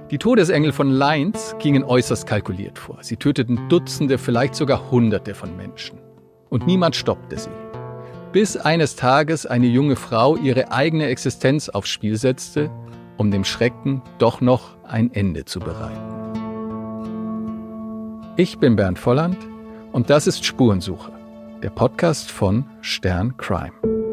Die Todesengel von Lines gingen äußerst kalkuliert vor. Sie töteten Dutzende, vielleicht sogar Hunderte von Menschen. Und niemand stoppte sie. Bis eines Tages eine junge Frau ihre eigene Existenz aufs Spiel setzte, um dem Schrecken doch noch ein Ende zu bereiten. Ich bin Bernd Volland und das ist Spurensuche, der Podcast von Stern Crime.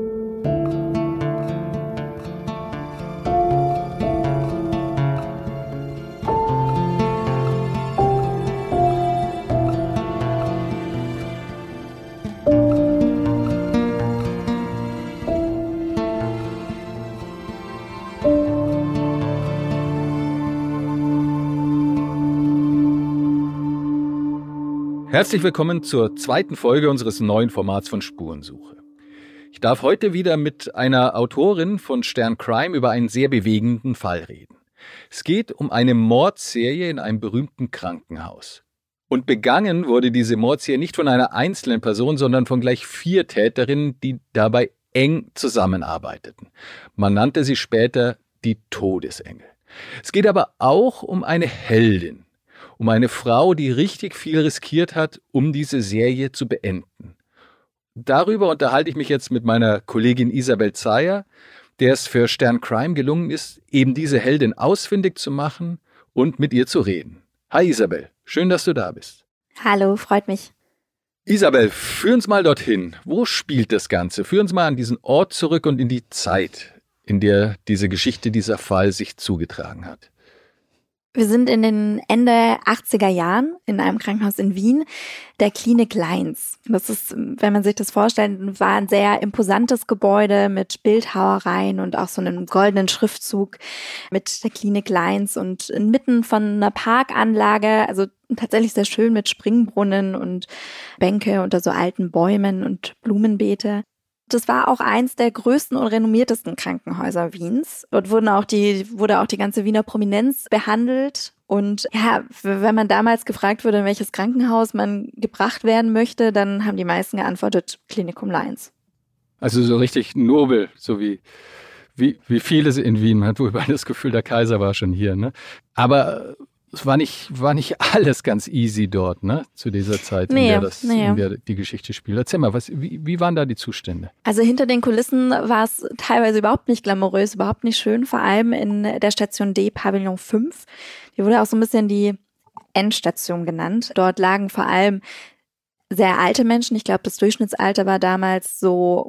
Herzlich willkommen zur zweiten Folge unseres neuen Formats von Spurensuche. Ich darf heute wieder mit einer Autorin von Stern Crime über einen sehr bewegenden Fall reden. Es geht um eine Mordserie in einem berühmten Krankenhaus. Und begangen wurde diese Mordserie nicht von einer einzelnen Person, sondern von gleich 4 Täterinnen, die dabei eng zusammenarbeiteten. Man nannte sie später die Todesengel. Es geht aber auch um eine Heldin. Um eine Frau, die richtig viel riskiert hat, um diese Serie zu beenden. Darüber unterhalte ich mich jetzt mit meiner Kollegin Isabel Zeyer, der es für Stern Crime gelungen ist, eben diese Heldin ausfindig zu machen und mit ihr zu reden. Hi Isabel, schön, dass du da bist. Hallo, freut mich. Isabel, führ uns mal dorthin. Wo spielt das Ganze? Führ uns mal an diesen Ort zurück und in die Zeit, in der diese Geschichte, dieser Fall sich zugetragen hat. Wir sind in den Ende 80er Jahren in einem Krankenhaus in Wien, der Klinik Lines. Das ist, wenn man sich das vorstellt, war ein sehr imposantes Gebäude mit Bildhauereien und auch so einem goldenen Schriftzug mit der Klinik Lines und inmitten von einer Parkanlage, also tatsächlich sehr schön mit Springbrunnen und Bänke unter so alten Bäumen und Blumenbeete. Das war auch eins der größten und renommiertesten Krankenhäuser Wiens. Dort wurde auch die ganze Wiener Prominenz behandelt. Und ja, wenn man damals gefragt wurde, in welches Krankenhaus man gebracht werden möchte, dann haben die meisten geantwortet, Klinikum Lines. Also so richtig nobel, so wie vieles in Wien. Man hat wohl das Gefühl, der Kaiser war schon hier, ne? Aber es war nicht alles ganz easy dort, ne? Zu dieser Zeit, in der die Geschichte spielt. Erzähl mal, wie waren da die Zustände? Also hinter den Kulissen war es teilweise überhaupt nicht glamourös, überhaupt nicht schön, vor allem in der Station D, Pavillon 5. Die wurde auch so ein bisschen die Endstation genannt. Dort lagen vor allem sehr alte Menschen. Ich glaube, das Durchschnittsalter war damals so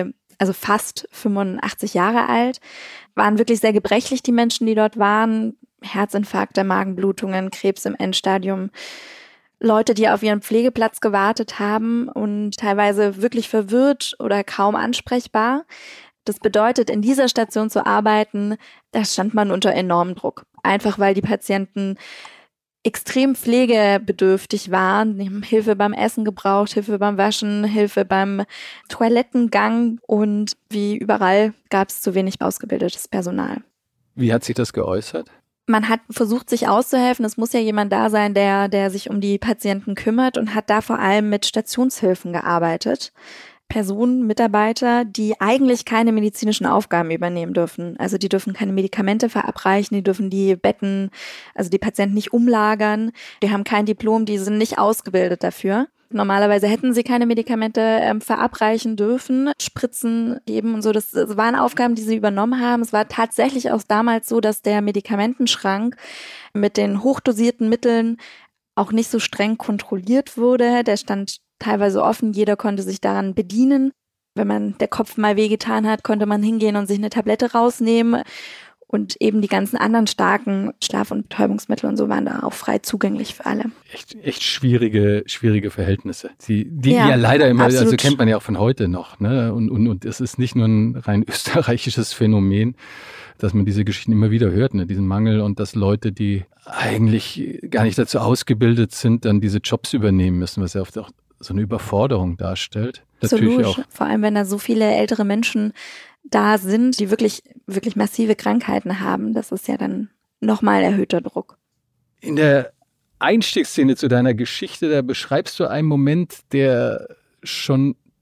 fast 85 Jahre alt. Waren wirklich sehr gebrechlich, die Menschen, die dort waren. Herzinfarkte, Magenblutungen, Krebs im Endstadium, Leute, die auf ihren Pflegeplatz gewartet haben und teilweise wirklich verwirrt oder kaum ansprechbar. Das bedeutet, in dieser Station zu arbeiten, da stand man unter enormem Druck. Einfach weil die Patienten extrem pflegebedürftig waren. Die haben Hilfe beim Essen gebraucht, Hilfe beim Waschen, Hilfe beim Toilettengang und wie überall gab es zu wenig ausgebildetes Personal. Wie hat sich das geäußert? Man hat versucht, sich auszuhelfen. Es muss ja jemand da sein, der sich um die Patienten kümmert und hat da vor allem mit Stationshilfen gearbeitet. Personen, Mitarbeiter, die eigentlich keine medizinischen Aufgaben übernehmen dürfen. Also die dürfen keine Medikamente verabreichen, die dürfen die Betten, also die Patienten nicht umlagern. Die haben kein Diplom, die sind nicht ausgebildet dafür. Normalerweise hätten sie keine Medikamente verabreichen dürfen, Spritzen geben und so. Das waren Aufgaben, die sie übernommen haben. Es war tatsächlich auch damals so, dass der Medikamentenschrank mit den hochdosierten Mitteln auch nicht so streng kontrolliert wurde. Der stand teilweise offen, jeder konnte sich daran bedienen. Wenn der Kopf mal wehgetan hat, konnte man hingehen und sich eine Tablette rausnehmen. Und eben die ganzen anderen starken Schlaf- und Betäubungsmittel und so waren da auch frei zugänglich für alle. Echt schwierige Verhältnisse. Die ja leider immer, absolut. Also kennt man ja auch von heute noch, ne? Und es ist nicht nur ein rein österreichisches Phänomen, dass man diese Geschichten immer wieder hört, ne? Diesen Mangel und dass Leute, die eigentlich gar nicht dazu ausgebildet sind, dann diese Jobs übernehmen müssen, was ja oft auch so eine Überforderung darstellt. Absolut, auch. Vor allem wenn da so viele ältere Menschen da sind, die wirklich, wirklich massive Krankheiten haben, das ist ja dann nochmal erhöhter Druck. In der Einstiegsszene zu deiner Geschichte, da beschreibst du einen Moment, der schon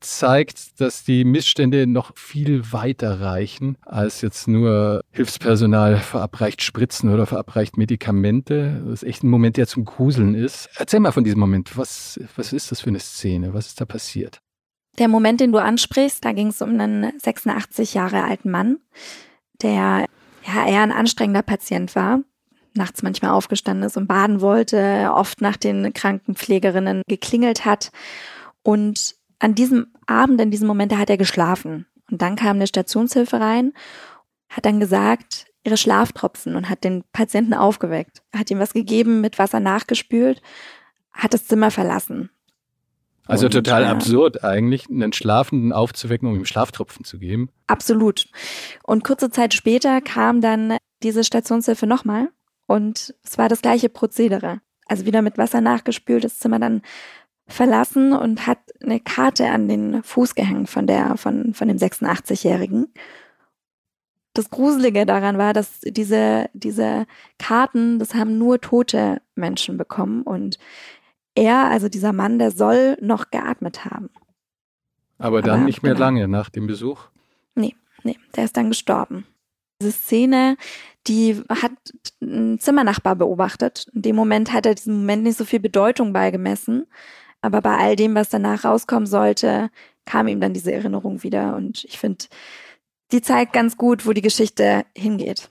zeigt, dass die Missstände noch viel weiter reichen, als jetzt nur Hilfspersonal verabreicht Spritzen oder verabreicht Medikamente. Das ist echt ein Moment, der zum Gruseln ist. Erzähl mal von diesem Moment. Was ist das für eine Szene? Was ist da passiert? Der Moment, den du ansprichst, da ging es um einen 86 Jahre alten Mann, der eher ein anstrengender Patient war, nachts manchmal aufgestanden ist und baden wollte, oft nach den Krankenpflegerinnen geklingelt hat. Und an diesem Abend, in diesem Moment, da hat er geschlafen. Und dann kam eine Stationshilfe rein, hat dann gesagt, ihre Schlaftropfen, und hat den Patienten aufgeweckt. Hat ihm was gegeben, mit Wasser nachgespült, hat das Zimmer verlassen. Also total absurd eigentlich, einen Schlafenden aufzuwecken, um ihm Schlaftropfen zu geben. Absolut. Und kurze Zeit später kam dann diese Stationshilfe nochmal und es war das gleiche Prozedere. Also wieder mit Wasser nachgespült, das Zimmer dann verlassen und hat eine Karte an den Fuß gehängt von dem 86-Jährigen. Das Gruselige daran war, dass diese Karten, das haben nur tote Menschen bekommen, und er, also dieser Mann, der soll noch geatmet haben. Aber dann nicht mehr lange nach dem Besuch? Nee, der ist dann gestorben. Diese Szene, die hat ein Zimmernachbar beobachtet. In dem Moment hat er diesem Moment nicht so viel Bedeutung beigemessen. Aber bei all dem, was danach rauskommen sollte, kam ihm dann diese Erinnerung wieder. Und ich finde, die zeigt ganz gut, wo die Geschichte hingeht.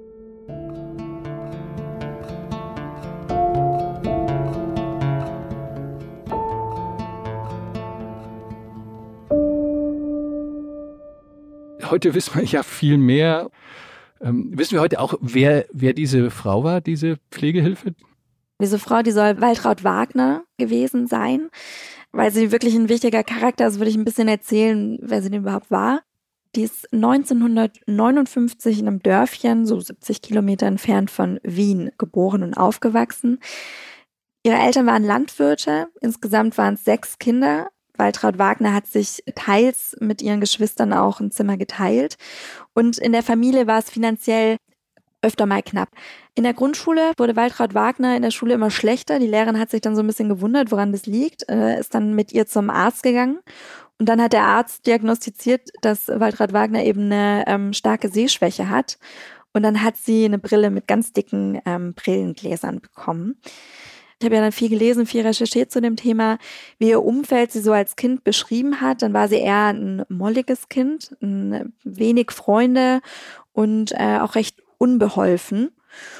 Heute wissen wir ja viel mehr. Wissen wir heute auch, wer diese Frau war, diese Pflegehilfe? Diese Frau, die soll Waltraud Wagner gewesen sein, weil sie wirklich ein wichtiger Charakter ist. Würde ich ein bisschen erzählen, wer sie denn überhaupt war. Die ist 1959 in einem Dörfchen, so 70 Kilometer entfernt von Wien, geboren und aufgewachsen. Ihre Eltern waren Landwirte. Insgesamt waren es 6 Kinder. Waltraud Wagner hat sich teils mit ihren Geschwistern auch ein Zimmer geteilt. Und in der Familie war es finanziell öfter mal knapp. In der Grundschule wurde Waltraud Wagner in der Schule immer schlechter. Die Lehrerin hat sich dann so ein bisschen gewundert, woran das liegt, ist dann mit ihr zum Arzt gegangen. Und dann hat der Arzt diagnostiziert, dass Waltraud Wagner eben eine starke Sehschwäche hat. Und dann hat sie eine Brille mit ganz dicken Brillengläsern bekommen. Ich habe ja dann viel gelesen, viel recherchiert zu dem Thema, wie ihr Umfeld sie so als Kind beschrieben hat. Dann war sie eher ein molliges Kind, wenig Freunde und auch recht unbeholfen.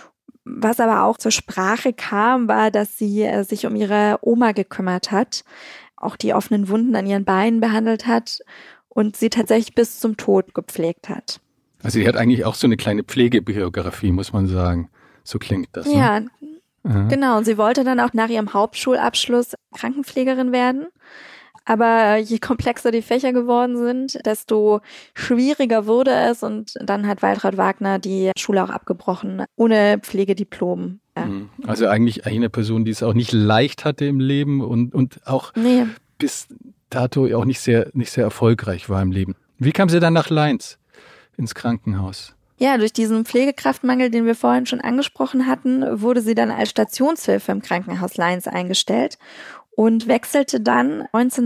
Was aber auch zur Sprache kam, war, dass sie sich um ihre Oma gekümmert hat, auch die offenen Wunden an ihren Beinen behandelt hat und sie tatsächlich bis zum Tod gepflegt hat. Also sie hat eigentlich auch so eine kleine Pflegebiografie, muss man sagen. So klingt das. Ja, ne? Genau. Sie wollte dann auch nach ihrem Hauptschulabschluss Krankenpflegerin werden. Aber je komplexer die Fächer geworden sind, desto schwieriger wurde es. Und dann hat Waltraud Wagner die Schule auch abgebrochen, ohne Pflegediplom. Ja. Also eigentlich eine Person, die es auch nicht leicht hatte im Leben und auch bis dato auch nicht sehr erfolgreich war im Leben. Wie kam sie dann nach Leins ins Krankenhaus? Ja, durch diesen Pflegekraftmangel, den wir vorhin schon angesprochen hatten, wurde sie dann als Stationshilfe im Krankenhaus Leins eingestellt und wechselte dann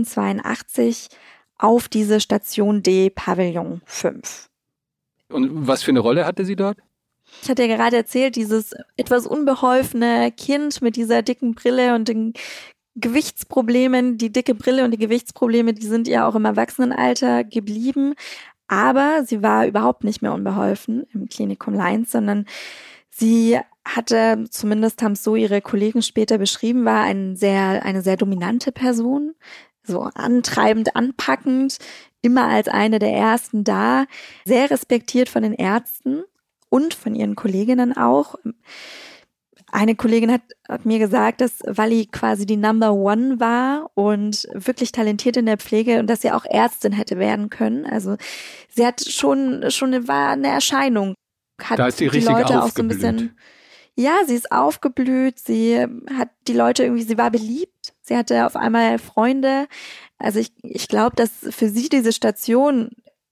1982 auf diese Station D, Pavillon 5. Und was für eine Rolle hatte sie dort? Ich hatte ja gerade erzählt, dieses etwas unbeholfene Kind mit dieser dicken Brille und den Gewichtsproblemen. Die dicke Brille und die Gewichtsprobleme, die sind ihr auch im Erwachsenenalter geblieben. Aber sie war überhaupt nicht mehr unbeholfen im Klinikum Leins, sondern sie hatte, zumindest haben es so ihre Kollegen später beschrieben, war eine sehr dominante Person, so antreibend, anpackend, immer als eine der Ersten da, sehr respektiert von den Ärzten und von ihren Kolleginnen auch. Eine Kollegin hat mir gesagt, dass Walli quasi die Number One war und wirklich talentiert in der Pflege und dass sie auch Ärztin hätte werden können. Also sie hat war eine Erscheinung. Hat da ist sie richtig Leute aufgeblüht. Auch so ein bisschen, ja, sie ist aufgeblüht, sie hat die Leute irgendwie, sie war beliebt, sie hatte auf einmal Freunde. Also ich glaube, dass für sie diese Station,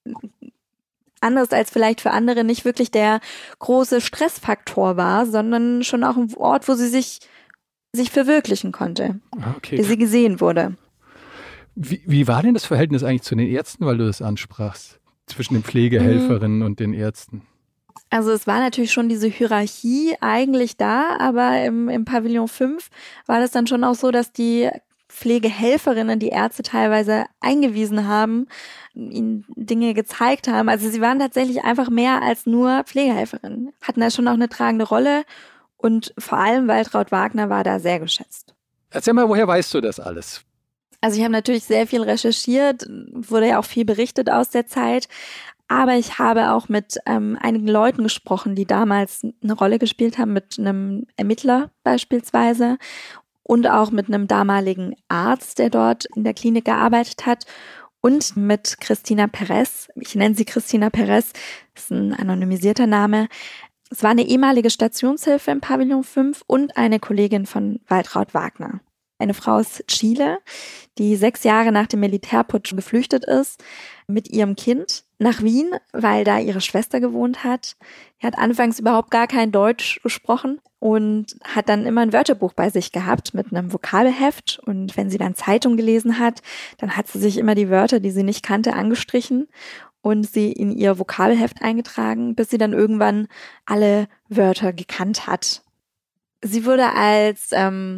anders als vielleicht für andere, nicht wirklich der große Stressfaktor war, sondern schon auch ein Ort, wo sie sich verwirklichen konnte, Okay. wie sie gesehen wurde. Wie war denn das Verhältnis eigentlich zu den Ärzten, weil du das ansprachst? Zwischen den Pflegehelferinnen und den Ärzten? Also es war natürlich schon diese Hierarchie eigentlich da, aber im Pavillon 5 war das dann schon auch so, dass die Pflegehelferinnen die Ärzte teilweise eingewiesen haben, ihnen Dinge gezeigt haben. Also sie waren tatsächlich einfach mehr als nur Pflegehelferinnen, hatten da schon auch eine tragende Rolle und vor allem Waltraud Wagner war da sehr geschätzt. Erzähl mal, woher weißt du das alles? Also ich habe natürlich sehr viel recherchiert, wurde ja auch viel berichtet aus der Zeit, aber ich habe auch mit einigen Leuten gesprochen, die damals eine Rolle gespielt haben, mit einem Ermittler beispielsweise und auch mit einem damaligen Arzt, der dort in der Klinik gearbeitet hat und mit Christina Perez. Ich nenne sie Christina Perez, das ist ein anonymisierter Name. Es war eine ehemalige Stationshilfe im Pavillon 5 und eine Kollegin von Waltraud Wagner. Eine Frau aus Chile, die 6 Jahre nach dem Militärputsch geflüchtet ist, mit ihrem Kind nach Wien, weil da ihre Schwester gewohnt hat. Die hat anfangs überhaupt gar kein Deutsch gesprochen und hat dann immer ein Wörterbuch bei sich gehabt mit einem Vokabelheft. Und wenn sie dann Zeitung gelesen hat, dann hat sie sich immer die Wörter, die sie nicht kannte, angestrichen und sie in ihr Vokabelheft eingetragen, bis sie dann irgendwann alle Wörter gekannt hat. Sie wurde als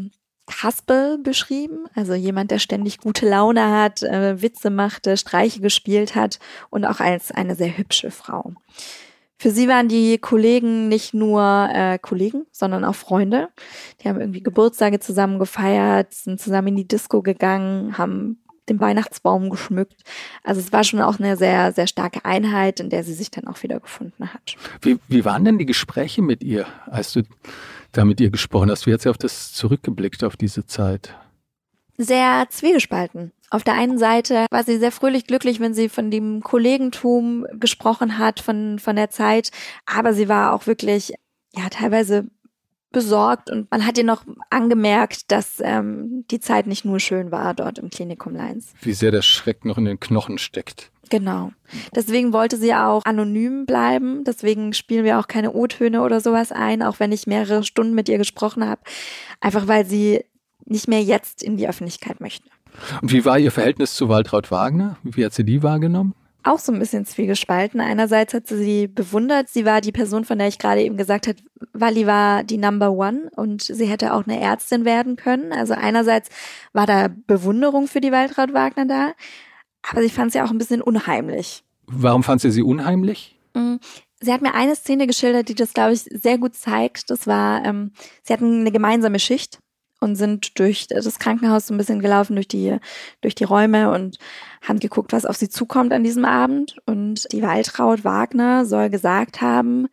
Haspel beschrieben, also jemand, der ständig gute Laune hat, Witze machte, Streiche gespielt hat und auch als eine sehr hübsche Frau. Für sie waren die Kollegen nicht nur Kollegen, sondern auch Freunde. Die haben irgendwie Geburtstage zusammen gefeiert, sind zusammen in die Disco gegangen, haben den Weihnachtsbaum geschmückt. Also es war schon auch eine sehr, sehr starke Einheit, in der sie sich dann auch wieder gefunden hat. Wie waren denn die Gespräche mit ihr, als du da mit ihr gesprochen hast? Wie hat sie auf das zurückgeblickt, auf diese Zeit? Sehr zwiegespalten. Auf der einen Seite war sie sehr fröhlich glücklich, wenn sie von dem Kollegentum gesprochen hat, von der Zeit. Aber sie war auch wirklich, ja, teilweise besorgt und man hat ihr noch angemerkt, dass die Zeit nicht nur schön war dort im Klinikum Leins. Wie sehr der Schreck noch in den Knochen steckt. Genau. Deswegen wollte sie auch anonym bleiben. Deswegen spielen wir auch keine O-Töne oder sowas ein, auch wenn ich mehrere Stunden mit ihr gesprochen habe. Einfach weil sie nicht mehr jetzt in die Öffentlichkeit möchte. Und wie war ihr Verhältnis zu Waltraud Wagner? Wie hat sie die wahrgenommen? Auch so ein bisschen zwiegespalten. Einerseits hat sie bewundert. Sie war die Person, von der ich gerade eben gesagt habe, Walli war die Number One und sie hätte auch eine Ärztin werden können. Also einerseits war da Bewunderung für die Waltraud Wagner da, aber sie fand sie auch ein bisschen unheimlich. Warum fand sie unheimlich? Sie hat mir eine Szene geschildert, die das, glaube ich, sehr gut zeigt. Das war, sie hatten eine gemeinsame Schicht und sind durch das Krankenhaus so ein bisschen gelaufen, durch die Räume und haben geguckt, was auf sie zukommt an diesem Abend. Und die Waltraud Wagner soll gesagt haben,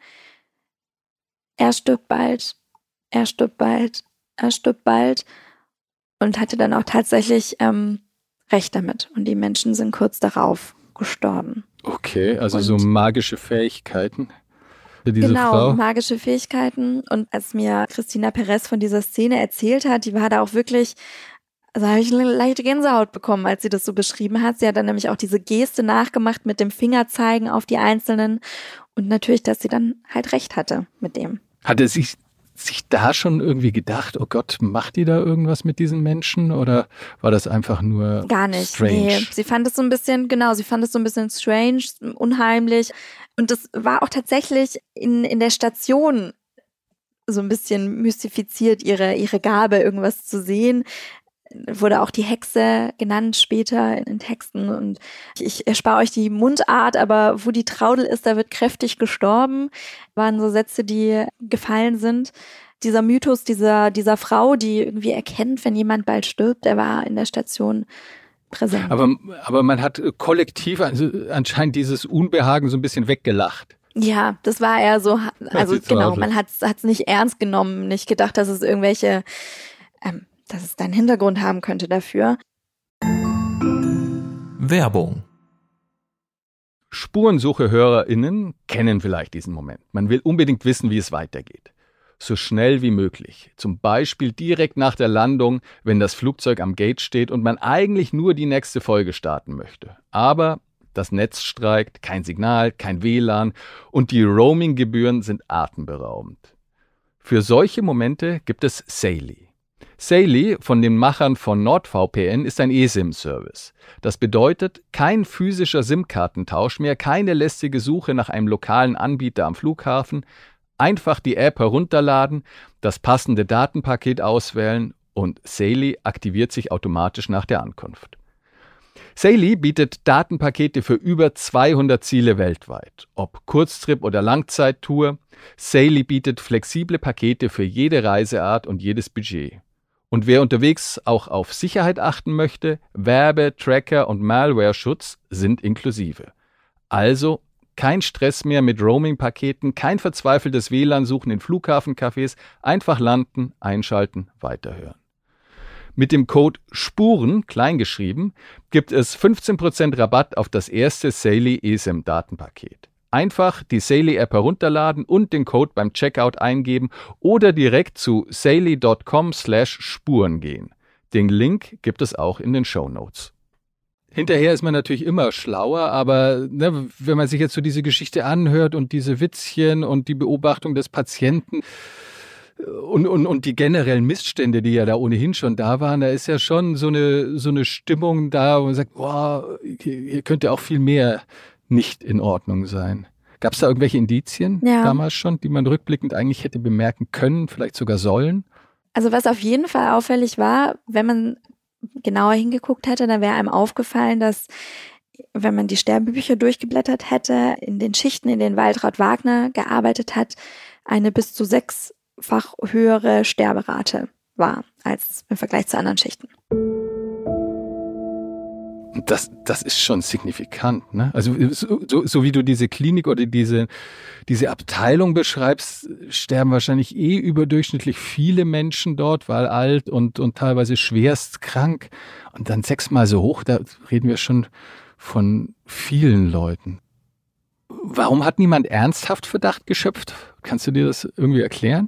er stirbt bald, er stirbt bald, er stirbt bald. Und hatte dann auch tatsächlich recht damit. Und die Menschen sind kurz darauf gestorben. Okay, also und so magische Fähigkeiten. Genau, Frau. Magische Fähigkeiten. Und als mir Christina Perez von dieser Szene erzählt hat, die war da auch wirklich, also habe ich eine leichte Gänsehaut bekommen, als sie das so beschrieben hat. Sie hat dann nämlich auch diese Geste nachgemacht mit dem Fingerzeigen auf die Einzelnen. Und natürlich, dass sie dann halt recht hatte mit dem. Hatte sie sich da schon irgendwie gedacht, oh Gott, macht die da irgendwas mit diesen Menschen oder war das einfach nur gar nicht, strange? Nee, sie fand es so ein bisschen strange, unheimlich und das war auch tatsächlich in der Station so ein bisschen mystifiziert, ihre Gabe, irgendwas zu sehen. Wurde auch die Hexe genannt später in den Texten und ich erspare euch die Mundart, aber wo die Traudel ist, da wird kräftig gestorben, waren so Sätze, die gefallen sind. Dieser Mythos dieser Frau, die irgendwie erkennt, wenn jemand bald stirbt, der war in der Station präsent. Aber man hat kollektiv anscheinend dieses Unbehagen so ein bisschen weggelacht. Ja, das war eher so, also genau, man hat es nicht ernst genommen, nicht gedacht, dass es irgendwelche dass es da einen Hintergrund haben könnte dafür. Werbung. Spurensuche-HörerInnen kennen vielleicht diesen Moment. Man will unbedingt wissen, wie es weitergeht. So schnell wie möglich. Zum Beispiel direkt nach der Landung, wenn das Flugzeug am Gate steht und man eigentlich nur die nächste Folge starten möchte. Aber das Netz streikt, kein Signal, kein WLAN und die Roaming-Gebühren sind atemberaubend. Für solche Momente gibt es Saily. Saily von den Machern von NordVPN ist ein eSIM-Service. Das bedeutet, kein physischer SIM-Kartentausch mehr, keine lästige Suche nach einem lokalen Anbieter am Flughafen, einfach die App herunterladen, das passende Datenpaket auswählen und Saily aktiviert sich automatisch nach der Ankunft. Saily bietet Datenpakete für über 200 Ziele weltweit, ob Kurztrip oder Langzeittour. Saily bietet flexible Pakete für jede Reiseart und jedes Budget. Und wer unterwegs auch auf Sicherheit achten möchte, Werbe-, Tracker- und Malware-Schutz sind inklusive. Also kein Stress mehr mit Roaming-Paketen, kein verzweifeltes WLAN-Suchen in Flughafencafés, einfach landen, einschalten, weiterhören. Mit dem Code SPUREN, kleingeschrieben, gibt es 15% Rabatt auf das erste Saily eSIM-Datenpaket. Einfach die Saily-App herunterladen und den Code beim Checkout eingeben oder direkt zu saily.com/Spuren gehen. Den Link gibt es auch in den Shownotes. Hinterher ist man natürlich immer schlauer, aber wenn man sich jetzt so diese Geschichte anhört und diese Witzchen und die Beobachtung des Patienten und die generellen Missstände, die ja da ohnehin schon da waren, da ist ja schon so eine Stimmung da, wo man sagt, boah, hier könnte auch viel mehr nicht in Ordnung sein. Gab es da irgendwelche Indizien damals schon, die man rückblickend eigentlich hätte bemerken können, vielleicht sogar sollen? Also was auf jeden Fall auffällig war, wenn man genauer hingeguckt hätte, dann wäre einem aufgefallen, dass, wenn man die Sterbebücher durchgeblättert hätte, in den Schichten, in denen Waltraud Wagner gearbeitet hat, eine bis zu 6-fach höhere Sterberate war als im Vergleich zu anderen Schichten. Das ist schon signifikant, ne? Also so wie du diese Klinik oder diese Abteilung beschreibst, sterben wahrscheinlich überdurchschnittlich viele Menschen dort, weil alt und teilweise schwerst krank. Und dann 6-mal so hoch, da reden wir schon von vielen Leuten. Warum hat niemand ernsthaft Verdacht geschöpft? Kannst du dir das irgendwie erklären?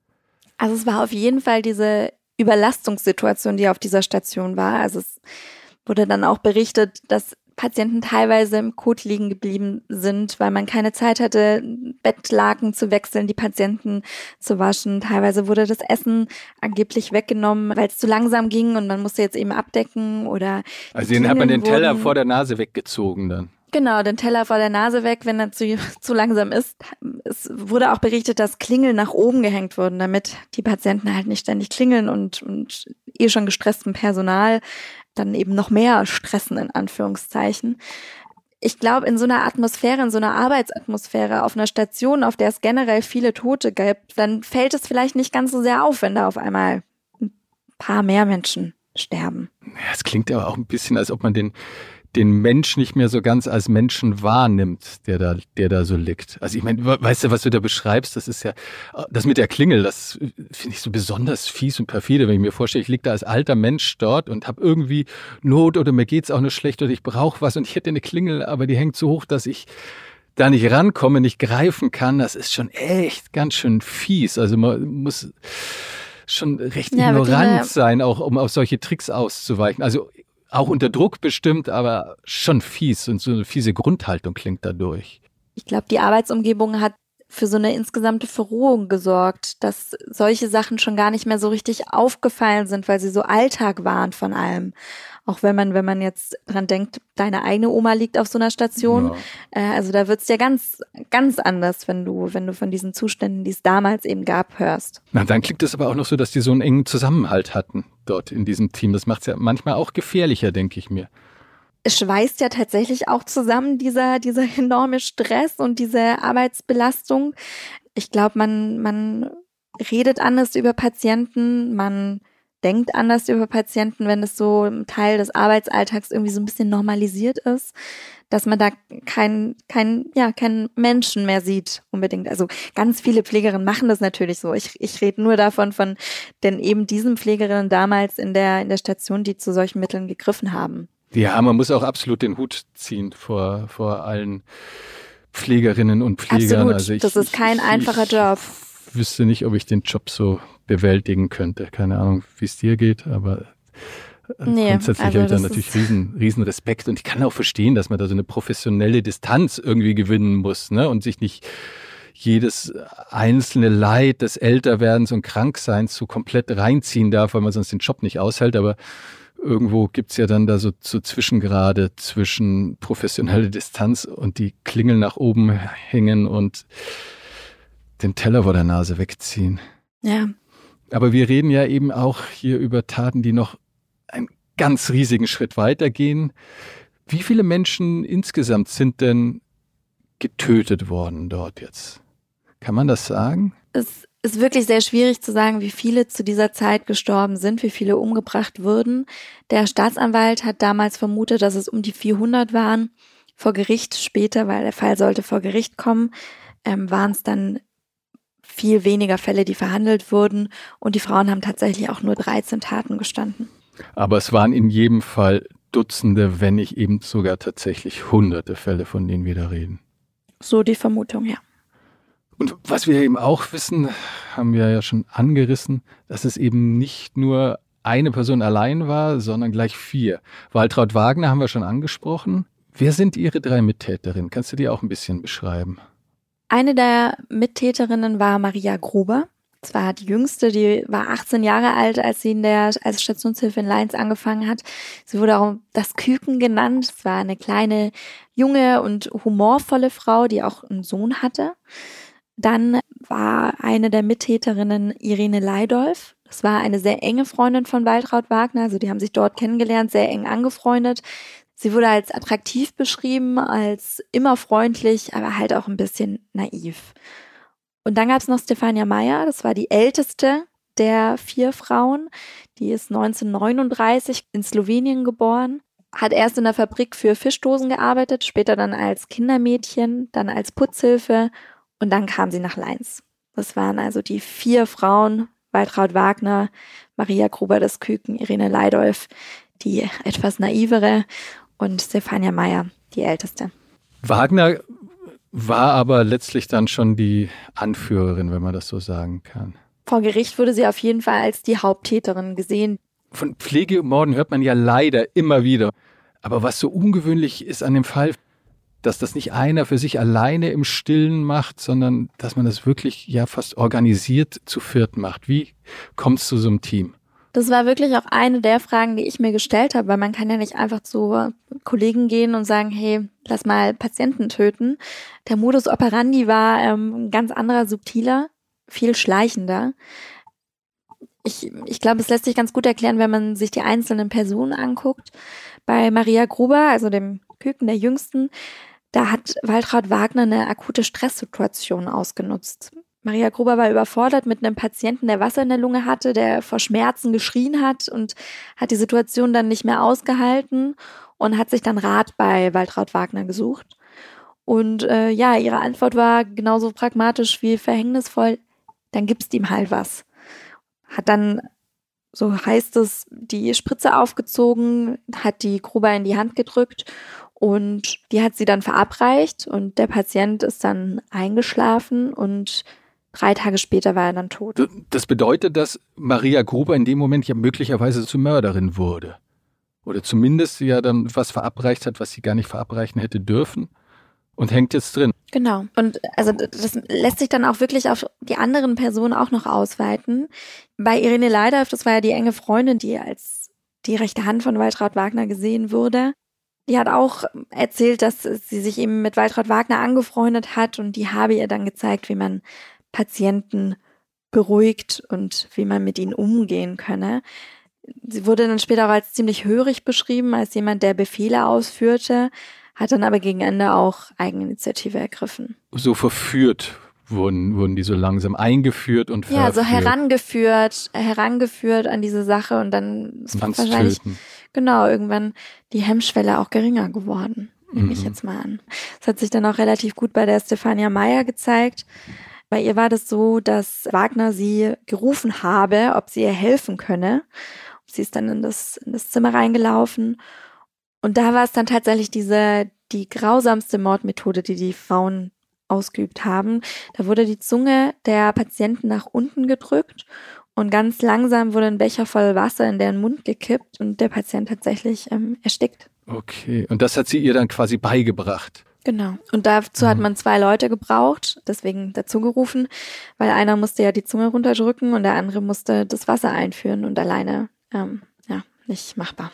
Also es war auf jeden Fall diese Überlastungssituation, die auf dieser Station war. Also es wurde dann auch berichtet, dass Patienten teilweise im Kot liegen geblieben sind, weil man keine Zeit hatte, Bettlaken zu wechseln, die Patienten zu waschen. Teilweise wurde das Essen angeblich weggenommen, weil es zu langsam ging und man musste jetzt eben abdecken oder. Also den hat man den Teller vor der Nase weggezogen dann. Genau, den Teller vor der Nase weg, wenn er zu langsam ist. Es wurde auch berichtet, dass Klingeln nach oben gehängt wurden, damit die Patienten halt nicht ständig klingeln und schon gestresstem Personal dann eben noch mehr stressen, in Anführungszeichen. Ich glaube, in so einer Atmosphäre, in so einer Arbeitsatmosphäre auf einer Station, auf der es generell viele Tote gibt, dann fällt es vielleicht nicht ganz so sehr auf, wenn da auf einmal ein paar mehr Menschen sterben. Ja, es klingt aber auch ein bisschen, als ob man den Mensch nicht mehr so ganz als Menschen wahrnimmt, der da so liegt. Also ich meine, weißt du, was du da beschreibst, das ist ja, das mit der Klingel, das finde ich so besonders fies und perfide, wenn ich mir vorstelle, ich liege da als alter Mensch dort und habe irgendwie Not oder mir geht's auch nur schlecht oder ich brauche was und ich hätte eine Klingel, aber die hängt so hoch, dass ich da nicht rankomme, nicht greifen kann. Das ist schon echt ganz schön fies. Also man muss schon recht ignorant sein, auch um auf solche Tricks auszuweichen. Also auch unter Druck bestimmt, aber schon fies und so eine fiese Grundhaltung klingt dadurch. Ich glaube, die Arbeitsumgebung hat für so eine insgesamte Verrohung gesorgt, dass solche Sachen schon gar nicht mehr so richtig aufgefallen sind, weil sie so Alltag waren von allem. Auch wenn man jetzt dran denkt, deine eigene Oma liegt auf so einer Station. Ja. Also da wird's ja ganz, ganz anders, wenn du von diesen Zuständen, die es damals eben gab, hörst. Na, dann klingt es aber auch noch so, dass die so einen engen Zusammenhalt hatten dort in diesem Team. Das macht's ja manchmal auch gefährlicher, denke ich mir. Es schweißt ja tatsächlich auch zusammen, dieser enorme Stress und diese Arbeitsbelastung. Ich glaube, man redet anders über Patienten, man denkt anders über Patienten, wenn es so ein Teil des Arbeitsalltags irgendwie so ein bisschen normalisiert ist, dass man da keinen Menschen mehr sieht unbedingt. Also ganz viele Pflegerinnen machen das natürlich so. Ich rede nur davon, von denn eben diesen Pflegerinnen damals in der Station, die zu solchen Mitteln gegriffen haben. Ja, man muss auch absolut den Hut ziehen vor allen Pflegerinnen und Pflegern. Absolut, also das ist kein einfacher Job. Ich wüsste nicht, ob ich den Job so bewältigen könnte. Keine Ahnung, wie es dir geht, aber grundsätzlich habe ich da natürlich riesen Respekt. Und ich kann auch verstehen, dass man da so eine professionelle Distanz irgendwie gewinnen muss, ne? Und sich nicht jedes einzelne Leid des Älterwerdens und Krankseins so komplett reinziehen darf, weil man sonst den Job nicht aushält. Aber irgendwo gibt's ja dann da so Zwischengrade zwischen professionelle Distanz und die Klingel nach oben hängen und den Teller vor der Nase wegziehen. Ja. Aber wir reden ja eben auch hier über Taten, die noch einen ganz riesigen Schritt weitergehen. Wie viele Menschen insgesamt sind denn getötet worden dort jetzt? Kann man das sagen? Es ist wirklich sehr schwierig zu sagen, wie viele zu dieser Zeit gestorben sind, wie viele umgebracht wurden. Der Staatsanwalt hat damals vermutet, dass es um die 400 waren. Vor Gericht später, weil der Fall sollte vor Gericht kommen, waren es dann viel weniger Fälle, die verhandelt wurden. Und die Frauen haben tatsächlich auch nur 13 Taten gestanden. Aber es waren in jedem Fall Dutzende, wenn nicht eben sogar tatsächlich Hunderte Fälle, von denen wir da reden. So die Vermutung, ja. Und was wir eben auch wissen, haben wir ja schon angerissen, dass es eben nicht nur eine Person allein war, sondern gleich 4. Waltraud Wagner haben wir schon angesprochen. Wer sind Ihre 3 Mittäterinnen? Kannst du die auch ein bisschen beschreiben? Eine der Mittäterinnen war Maria Gruber. Das war die jüngste, die war 18 Jahre alt, als sie als Stationshilfe in Leins angefangen hat. Sie wurde auch das Küken genannt. Es war eine kleine, junge und humorvolle Frau, die auch einen Sohn hatte. Dann war eine der Mittäterinnen Irene Leidolf. Das war eine sehr enge Freundin von Waltraud Wagner. Also die haben sich dort kennengelernt, sehr eng angefreundet. Sie wurde als attraktiv beschrieben, als immer freundlich, aber halt auch ein bisschen naiv. Und dann gab es noch Stefania Meyer, das war die älteste der 4 Frauen. Die ist 1939 in Slowenien geboren, hat erst in der Fabrik für Fischdosen gearbeitet, später dann als Kindermädchen, dann als Putzhilfe und dann kam sie nach Leins. Das waren also die 4 Frauen, Waltraud Wagner, Maria Gruber das Küken, Irene Leidolf, die etwas naivere und Stefania Meyer, die älteste. Wagner war aber letztlich dann schon die Anführerin, wenn man das so sagen kann. Vor Gericht wurde sie auf jeden Fall als die Haupttäterin gesehen. Von Pflegemorden hört man ja leider immer wieder. Aber was so ungewöhnlich ist an dem Fall, dass das nicht einer für sich alleine im Stillen macht, sondern dass man das wirklich ja fast organisiert zu 4 macht. Wie kommt es zu so einem Team? Das war wirklich auch eine der Fragen, die ich mir gestellt habe, weil man kann ja nicht einfach zu Kollegen gehen und sagen, hey, lass mal Patienten töten. Der Modus operandi war ein ganz anderer, subtiler, viel schleichender. Ich glaube, es lässt sich ganz gut erklären, wenn man sich die einzelnen Personen anguckt. Bei Maria Gruber, also dem Küken der Jüngsten, da hat Waltraud Wagner eine akute Stresssituation ausgenutzt. Maria Gruber war überfordert mit einem Patienten, der Wasser in der Lunge hatte, der vor Schmerzen geschrien hat und hat die Situation dann nicht mehr ausgehalten und hat sich dann Rat bei Waltraud Wagner gesucht. Und ihre Antwort war genauso pragmatisch wie verhängnisvoll, dann gibst ihm halt was. Hat dann, so heißt es, die Spritze aufgezogen, hat die Gruber in die Hand gedrückt und die hat sie dann verabreicht und der Patient ist dann eingeschlafen und 3 Tage später war er dann tot. Das bedeutet, dass Maria Gruber in dem Moment ja möglicherweise zur Mörderin wurde. Oder zumindest sie ja dann was verabreicht hat, was sie gar nicht verabreichen hätte dürfen und hängt jetzt drin. Genau. Und also das lässt sich dann auch wirklich auf die anderen Personen auch noch ausweiten. Bei Irene Leidolf, das war ja die enge Freundin, die als die rechte Hand von Waltraud Wagner gesehen wurde. Die hat auch erzählt, dass sie sich eben mit Waltraud Wagner angefreundet hat und die habe ihr dann gezeigt, wie man Patienten beruhigt und wie man mit ihnen umgehen könne. Sie wurde dann später auch als ziemlich hörig beschrieben, als jemand, der Befehle ausführte, hat dann aber gegen Ende auch Eigeninitiative ergriffen. So verführt wurden die so langsam eingeführt und verführt. Ja, so herangeführt an diese Sache und dann ist wahrscheinlich irgendwann die Hemmschwelle auch geringer geworden, nehme ich jetzt mal an. Das hat sich dann auch relativ gut bei der Stefania Meyer gezeigt. Bei ihr war das so, dass Wagner sie gerufen habe, ob sie ihr helfen könne. Sie ist dann in das Zimmer reingelaufen. Und da war es dann tatsächlich die grausamste Mordmethode, die Frauen ausgeübt haben. Da wurde die Zunge der Patienten nach unten gedrückt und ganz langsam wurde ein Becher voll Wasser in deren Mund gekippt und der Patient tatsächlich erstickt. Okay, und das hat sie ihr dann quasi beigebracht? Genau. Und dazu hat man 2 Leute gebraucht, deswegen dazu gerufen, weil einer musste ja die Zunge runterdrücken und der andere musste das Wasser einführen und alleine, nicht machbar.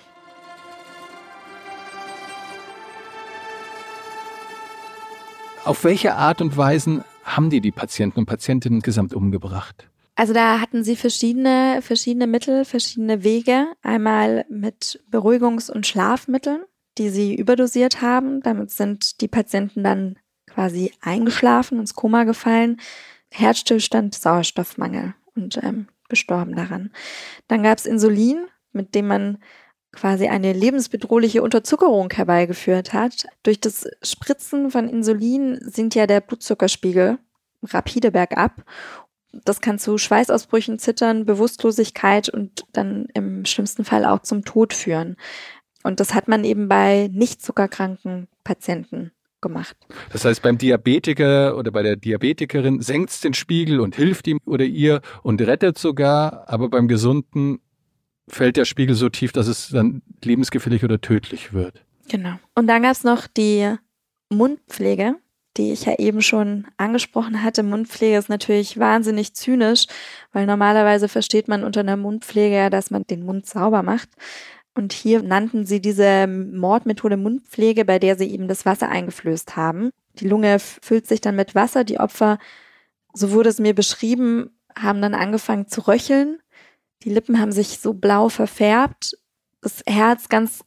Auf welche Art und Weise haben die Patienten und Patientinnen insgesamt umgebracht? Also da hatten sie verschiedene Mittel, verschiedene Wege. Einmal mit Beruhigungs- und Schlafmitteln, die sie überdosiert haben. Damit sind die Patienten dann quasi eingeschlafen, ins Koma gefallen. Herzstillstand, Sauerstoffmangel und gestorben daran. Dann gab es Insulin, mit dem man quasi eine lebensbedrohliche Unterzuckerung herbeigeführt hat. Durch das Spritzen von Insulin sinkt ja der Blutzuckerspiegel rapide bergab. Das kann zu Schweißausbrüchen, Zittern, Bewusstlosigkeit und dann im schlimmsten Fall auch zum Tod führen. Und das hat man eben bei nicht zuckerkranken Patienten gemacht. Das heißt, beim Diabetiker oder bei der Diabetikerin senkt es den Spiegel und hilft ihm oder ihr und rettet sogar, aber beim Gesunden fällt der Spiegel so tief, dass es dann lebensgefährlich oder tödlich wird. Genau. Und dann gab es noch die Mundpflege, die ich ja eben schon angesprochen hatte. Mundpflege ist natürlich wahnsinnig zynisch, weil normalerweise versteht man unter einer Mundpflege ja, dass man den Mund sauber macht. Und hier nannten sie diese Mordmethode Mundpflege, bei der sie eben das Wasser eingeflößt haben. Die Lunge füllt sich dann mit Wasser. Die Opfer, so wurde es mir beschrieben, haben dann angefangen zu röcheln. Die Lippen haben sich so blau verfärbt. Das Herz ganz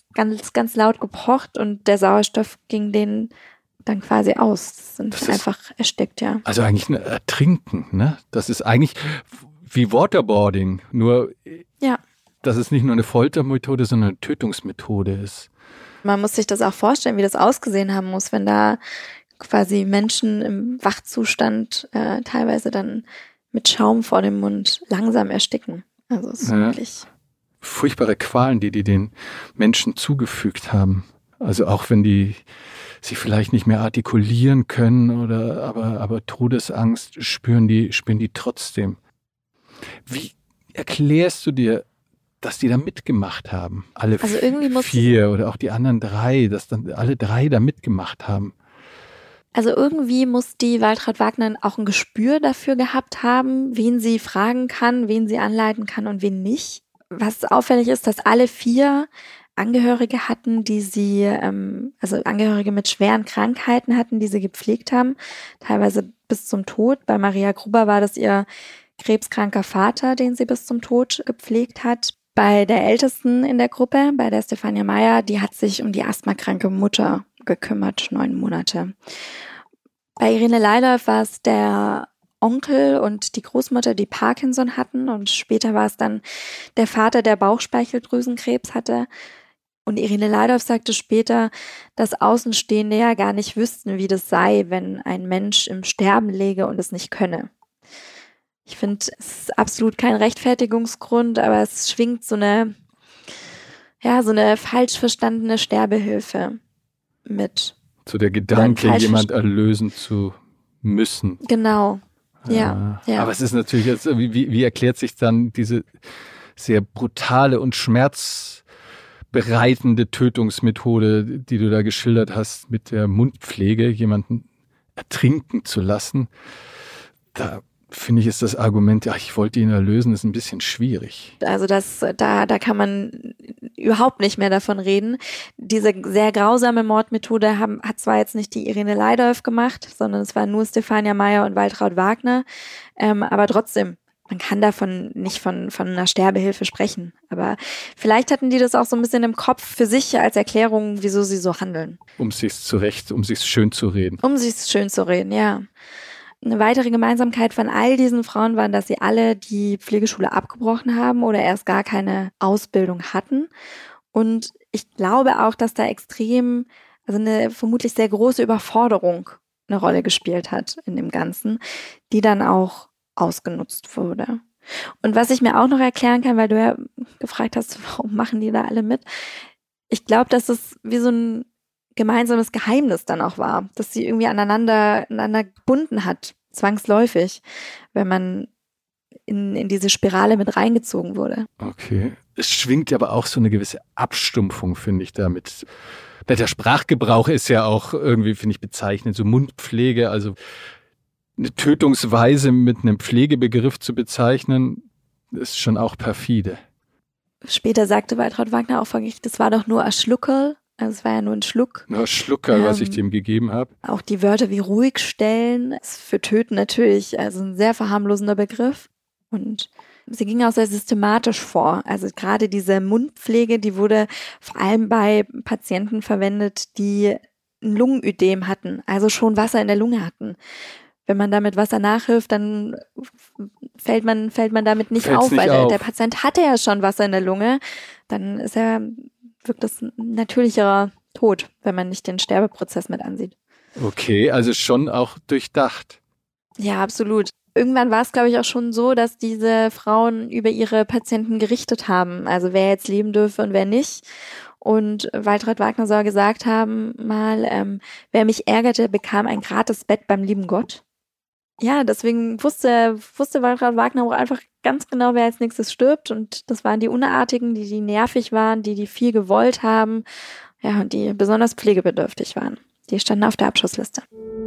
laut gepocht und der Sauerstoff ging denen dann quasi aus. Sind einfach erstickt, ja. Also eigentlich ein Ertrinken, ne? Das ist eigentlich wie Waterboarding, nur dass es nicht nur eine Foltermethode, sondern eine Tötungsmethode ist. Man muss sich das auch vorstellen, wie das ausgesehen haben muss, wenn da quasi Menschen im Wachzustand teilweise dann mit Schaum vor dem Mund langsam ersticken. Also es ist wirklich furchtbare Qualen, die den Menschen zugefügt haben. Also auch wenn die sie vielleicht nicht mehr artikulieren können aber Todesangst spüren die trotzdem. Wie erklärst du dir, dass die da mitgemacht haben? Alle 4 oder auch die anderen 3, dass dann alle 3 da mitgemacht haben. Also irgendwie muss die Waltraud Wagner auch ein Gespür dafür gehabt haben, wen sie fragen kann, wen sie anleiten kann und wen nicht. Was auffällig ist, dass alle 4 Angehörige hatten, die sie, also Angehörige mit schweren Krankheiten hatten, die sie gepflegt haben, teilweise bis zum Tod. Bei Maria Gruber war das ihr krebskranker Vater, den sie bis zum Tod gepflegt hat. Bei der Ältesten in der Gruppe, bei der Stefania Meyer, die hat sich um die asthmakranke Mutter gekümmert, 9 Monate. Bei Irene Leidolf war es der Onkel und die Großmutter, die Parkinson hatten, und später war es dann der Vater, der Bauchspeicheldrüsenkrebs hatte. Und Irene Leidolf sagte später, dass Außenstehende ja gar nicht wüssten, wie das sei, wenn ein Mensch im Sterben läge und es nicht könne. Ich finde, es ist absolut kein Rechtfertigungsgrund, aber es schwingt so eine falsch verstandene Sterbehilfe mit. So der Gedanke, jemand erlösen zu müssen. Genau, ja. Aber es ist natürlich jetzt, wie erklärt sich dann diese sehr brutale und schmerzbereitende Tötungsmethode, die du da geschildert hast, mit der Mundpflege, jemanden ertrinken zu lassen? Da finde ich, ist das Argument, ich wollte ihn erlösen, ist ein bisschen schwierig. Also da kann man überhaupt nicht mehr davon reden. Diese sehr grausame Mordmethode hat zwar jetzt nicht die Irene Leidolf gemacht, sondern es waren nur Stefania Meyer und Waltraud Wagner, aber trotzdem, man kann davon nicht von einer Sterbehilfe sprechen. Aber vielleicht hatten die das auch so ein bisschen im Kopf für sich als Erklärung, wieso sie so handeln. Um sich's schön zu reden. Um sich's schön zu reden, ja. Eine weitere Gemeinsamkeit von all diesen Frauen war, dass sie alle die Pflegeschule abgebrochen haben oder erst gar keine Ausbildung hatten. Und ich glaube auch, dass da eine vermutlich sehr große Überforderung eine Rolle gespielt hat in dem Ganzen, die dann auch ausgenutzt wurde. Und was ich mir auch noch erklären kann, weil du ja gefragt hast, warum machen die da alle mit? Ich glaube, dass es wie so ein gemeinsames Geheimnis dann auch war, dass sie irgendwie aneinander gebunden hat, zwangsläufig, wenn man in diese Spirale mit reingezogen wurde. Okay. Es schwingt aber auch so eine gewisse Abstumpfung, finde ich, damit. Der Sprachgebrauch ist ja auch irgendwie, finde ich, bezeichnend. So Mundpflege, also eine Tötungsweise mit einem Pflegebegriff zu bezeichnen, ist schon auch perfide. Später sagte Waltraud Wagner auch vor Gericht, das war doch nur ein Schluckerl. Also es war ja nur ein Schluck. Nur ein Schluckerl, was ich dem gegeben habe. Auch die Wörter wie ruhig stellen, ist für Töten natürlich also ein sehr verharmlosender Begriff. Und sie ging auch sehr systematisch vor. Also gerade diese Mundpflege, die wurde vor allem bei Patienten verwendet, die ein Lungenödem hatten, also schon Wasser in der Lunge hatten. Wenn man damit Wasser nachhilft, dann fällt man damit nicht auf, weil der Patient hatte ja schon Wasser in der Lunge. Dann wirkt das ein natürlicherer Tod, wenn man nicht den Sterbeprozess mit ansieht. Okay, also schon auch durchdacht. Ja, absolut. Irgendwann war es, glaube ich, auch schon so, dass diese Frauen über ihre Patienten gerichtet haben. Also wer jetzt leben dürfe und wer nicht. Und Waltraud Wagner soll gesagt haben mal, wer mich ärgerte, bekam ein gratis Bett beim lieben Gott. Ja, deswegen wusste Waltraud Wagner auch einfach ganz genau, wer als nächstes stirbt. Und das waren die Unartigen, die nervig waren, die viel gewollt haben, ja, und die besonders pflegebedürftig waren. Die standen auf der Abschussliste.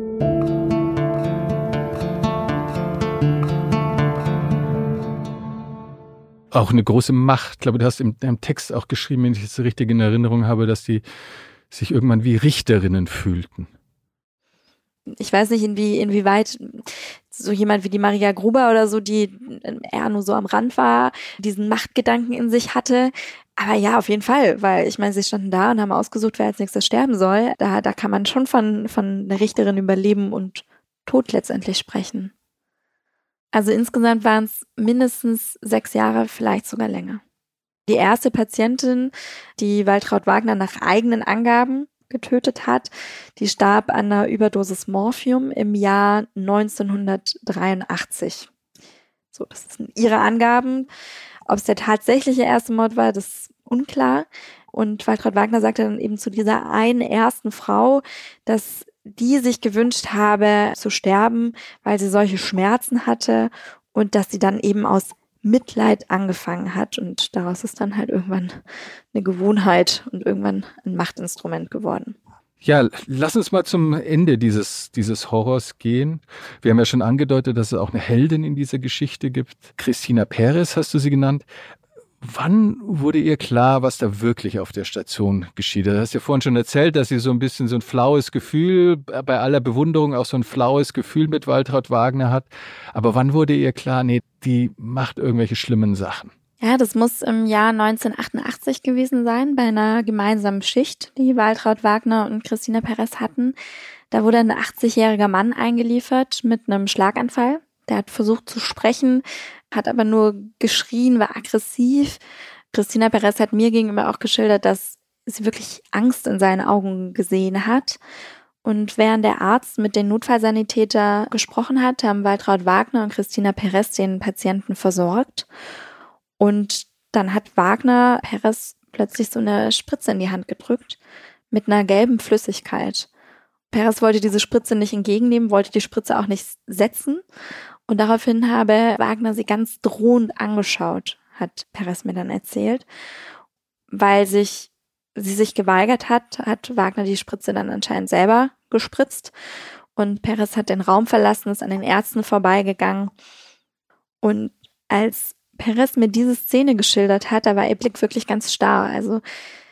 Auch eine große Macht. Ich glaube, du hast im Text auch geschrieben, wenn ich es richtig in Erinnerung habe, dass die sich irgendwann wie Richterinnen fühlten. Ich weiß nicht, inwieweit so jemand wie die Maria Gruber oder so, die eher nur so am Rand war, diesen Machtgedanken in sich hatte. Aber ja, auf jeden Fall, weil ich meine, sie standen da und haben ausgesucht, wer als nächstes sterben soll. Da kann man schon von einer Richterin über Leben und Tod letztendlich sprechen. Also insgesamt waren es mindestens 6 Jahre, vielleicht sogar länger. Die erste Patientin, die Waltraud Wagner nach eigenen Angaben getötet hat, die starb an einer Überdosis Morphium im Jahr 1983. So, das sind ihre Angaben. Ob es der tatsächliche erste Mord war, das ist unklar. Und Waltraud Wagner sagte dann eben zu dieser einen ersten Frau, dass die sich gewünscht habe zu sterben, weil sie solche Schmerzen hatte und dass sie dann eben aus Mitleid angefangen hat und daraus ist dann halt irgendwann eine Gewohnheit und irgendwann ein Machtinstrument geworden. Ja, lass uns mal zum Ende dieses Horrors gehen. Wir haben ja schon angedeutet, dass es auch eine Heldin in dieser Geschichte gibt. Cristina Pérez hast du sie genannt. Wann wurde ihr klar, was da wirklich auf der Station geschieht? Du hast ja vorhin schon erzählt, dass sie so ein bisschen so ein flaues Gefühl, bei aller Bewunderung auch so ein flaues Gefühl mit Waltraud Wagner hat. Aber wann wurde ihr klar, nee, die macht irgendwelche schlimmen Sachen? Ja, das muss im Jahr 1988 gewesen sein, bei einer gemeinsamen Schicht, die Waltraud Wagner und Cristina Pérez hatten. Da wurde ein 80-jähriger Mann eingeliefert mit einem Schlaganfall. Der hat versucht zu sprechen, hat aber nur geschrien, war aggressiv. Cristina Pérez hat mir gegenüber auch geschildert, dass sie wirklich Angst in seinen Augen gesehen hat. Und während der Arzt mit den Notfallsanitäter gesprochen hat, haben Waltraud Wagner und Cristina Pérez den Patienten versorgt. Und dann hat Wagner Pérez plötzlich so eine Spritze in die Hand gedrückt mit einer gelben Flüssigkeit. Pérez wollte diese Spritze nicht entgegennehmen, wollte die Spritze auch nicht setzen. Und daraufhin habe Wagner sie ganz drohend angeschaut, hat Pérez mir dann erzählt. Weil sie sich geweigert hat, hat Wagner die Spritze dann anscheinend selber gespritzt. Und Pérez hat den Raum verlassen, ist an den Ärzten vorbeigegangen. Und als Pérez mir diese Szene geschildert hat, da war ihr Blick wirklich ganz starr. Also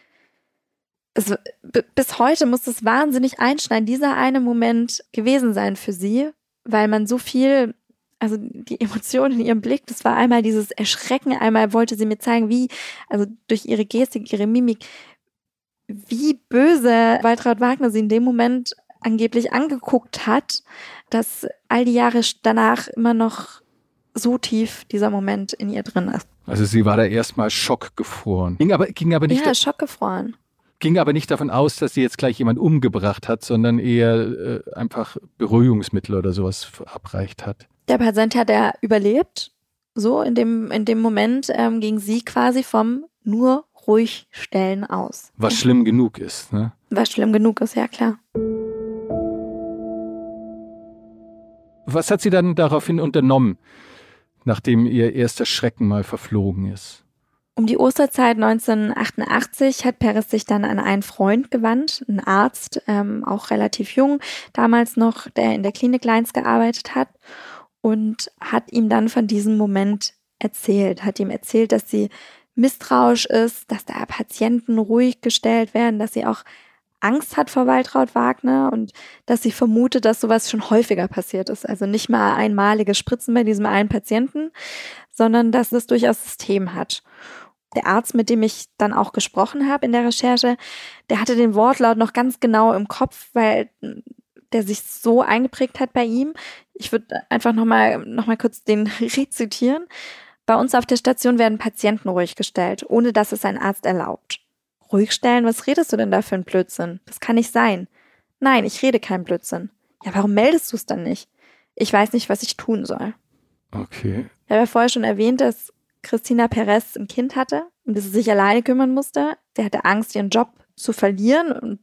bis heute muss es wahnsinnig einschneiden, dieser eine Moment gewesen sein für sie, weil man so viel, also die Emotionen in ihrem Blick, das war einmal dieses Erschrecken, einmal wollte sie mir zeigen, wie, also durch ihre Gestik, ihre Mimik, wie böse Waltraud Wagner sie in dem Moment angeblich angeguckt hat, dass all die Jahre danach immer noch so tief dieser Moment in ihr drin ist. Also sie war da erstmal schockgefroren. Ging aber nicht. Ja, schockgefroren. Ging aber nicht davon aus, dass sie jetzt gleich jemand umgebracht hat, sondern eher einfach Beruhigungsmittel oder sowas verabreicht hat. Der Patient hat ja überlebt. So, in dem Moment ging sie quasi vom nur ruhig stellen aus. Was schlimm genug ist, ne? Was schlimm genug ist, ja klar. Was hat sie dann daraufhin unternommen, nachdem ihr erster Schrecken mal verflogen ist. Um die Osterzeit 1988 hat Perez sich dann an einen Freund gewandt, einen Arzt, auch relativ jung, damals noch, der in der Klinik Leins gearbeitet hat, und hat ihm dann von diesem Moment erzählt, hat ihm erzählt, dass sie misstrauisch ist, dass da Patienten ruhig gestellt werden, dass sie auch Angst hat vor Waltraud Wagner und dass sie vermutet, dass sowas schon häufiger passiert ist. Also nicht mal einmalige Spritzen bei diesem einen Patienten, sondern dass es durchaus System hat. Der Arzt, mit dem ich dann auch gesprochen habe in der Recherche, der hatte den Wortlaut noch ganz genau im Kopf, weil der sich so eingeprägt hat bei ihm. Ich würde einfach noch mal kurz den rezitieren. Bei uns auf der Station werden Patienten ruhig gestellt, ohne dass es ein Arzt erlaubt. Ruhig stellen? Was redest du denn da für ein Blödsinn? Das kann nicht sein. Nein, ich rede keinen Blödsinn. Ja, warum meldest du es dann nicht? Ich weiß nicht, was ich tun soll. Okay. Ich habe ja vorher schon erwähnt, dass Cristina Perez ein Kind hatte, um das sie sich alleine kümmern musste. Sie hatte Angst, ihren Job zu verlieren und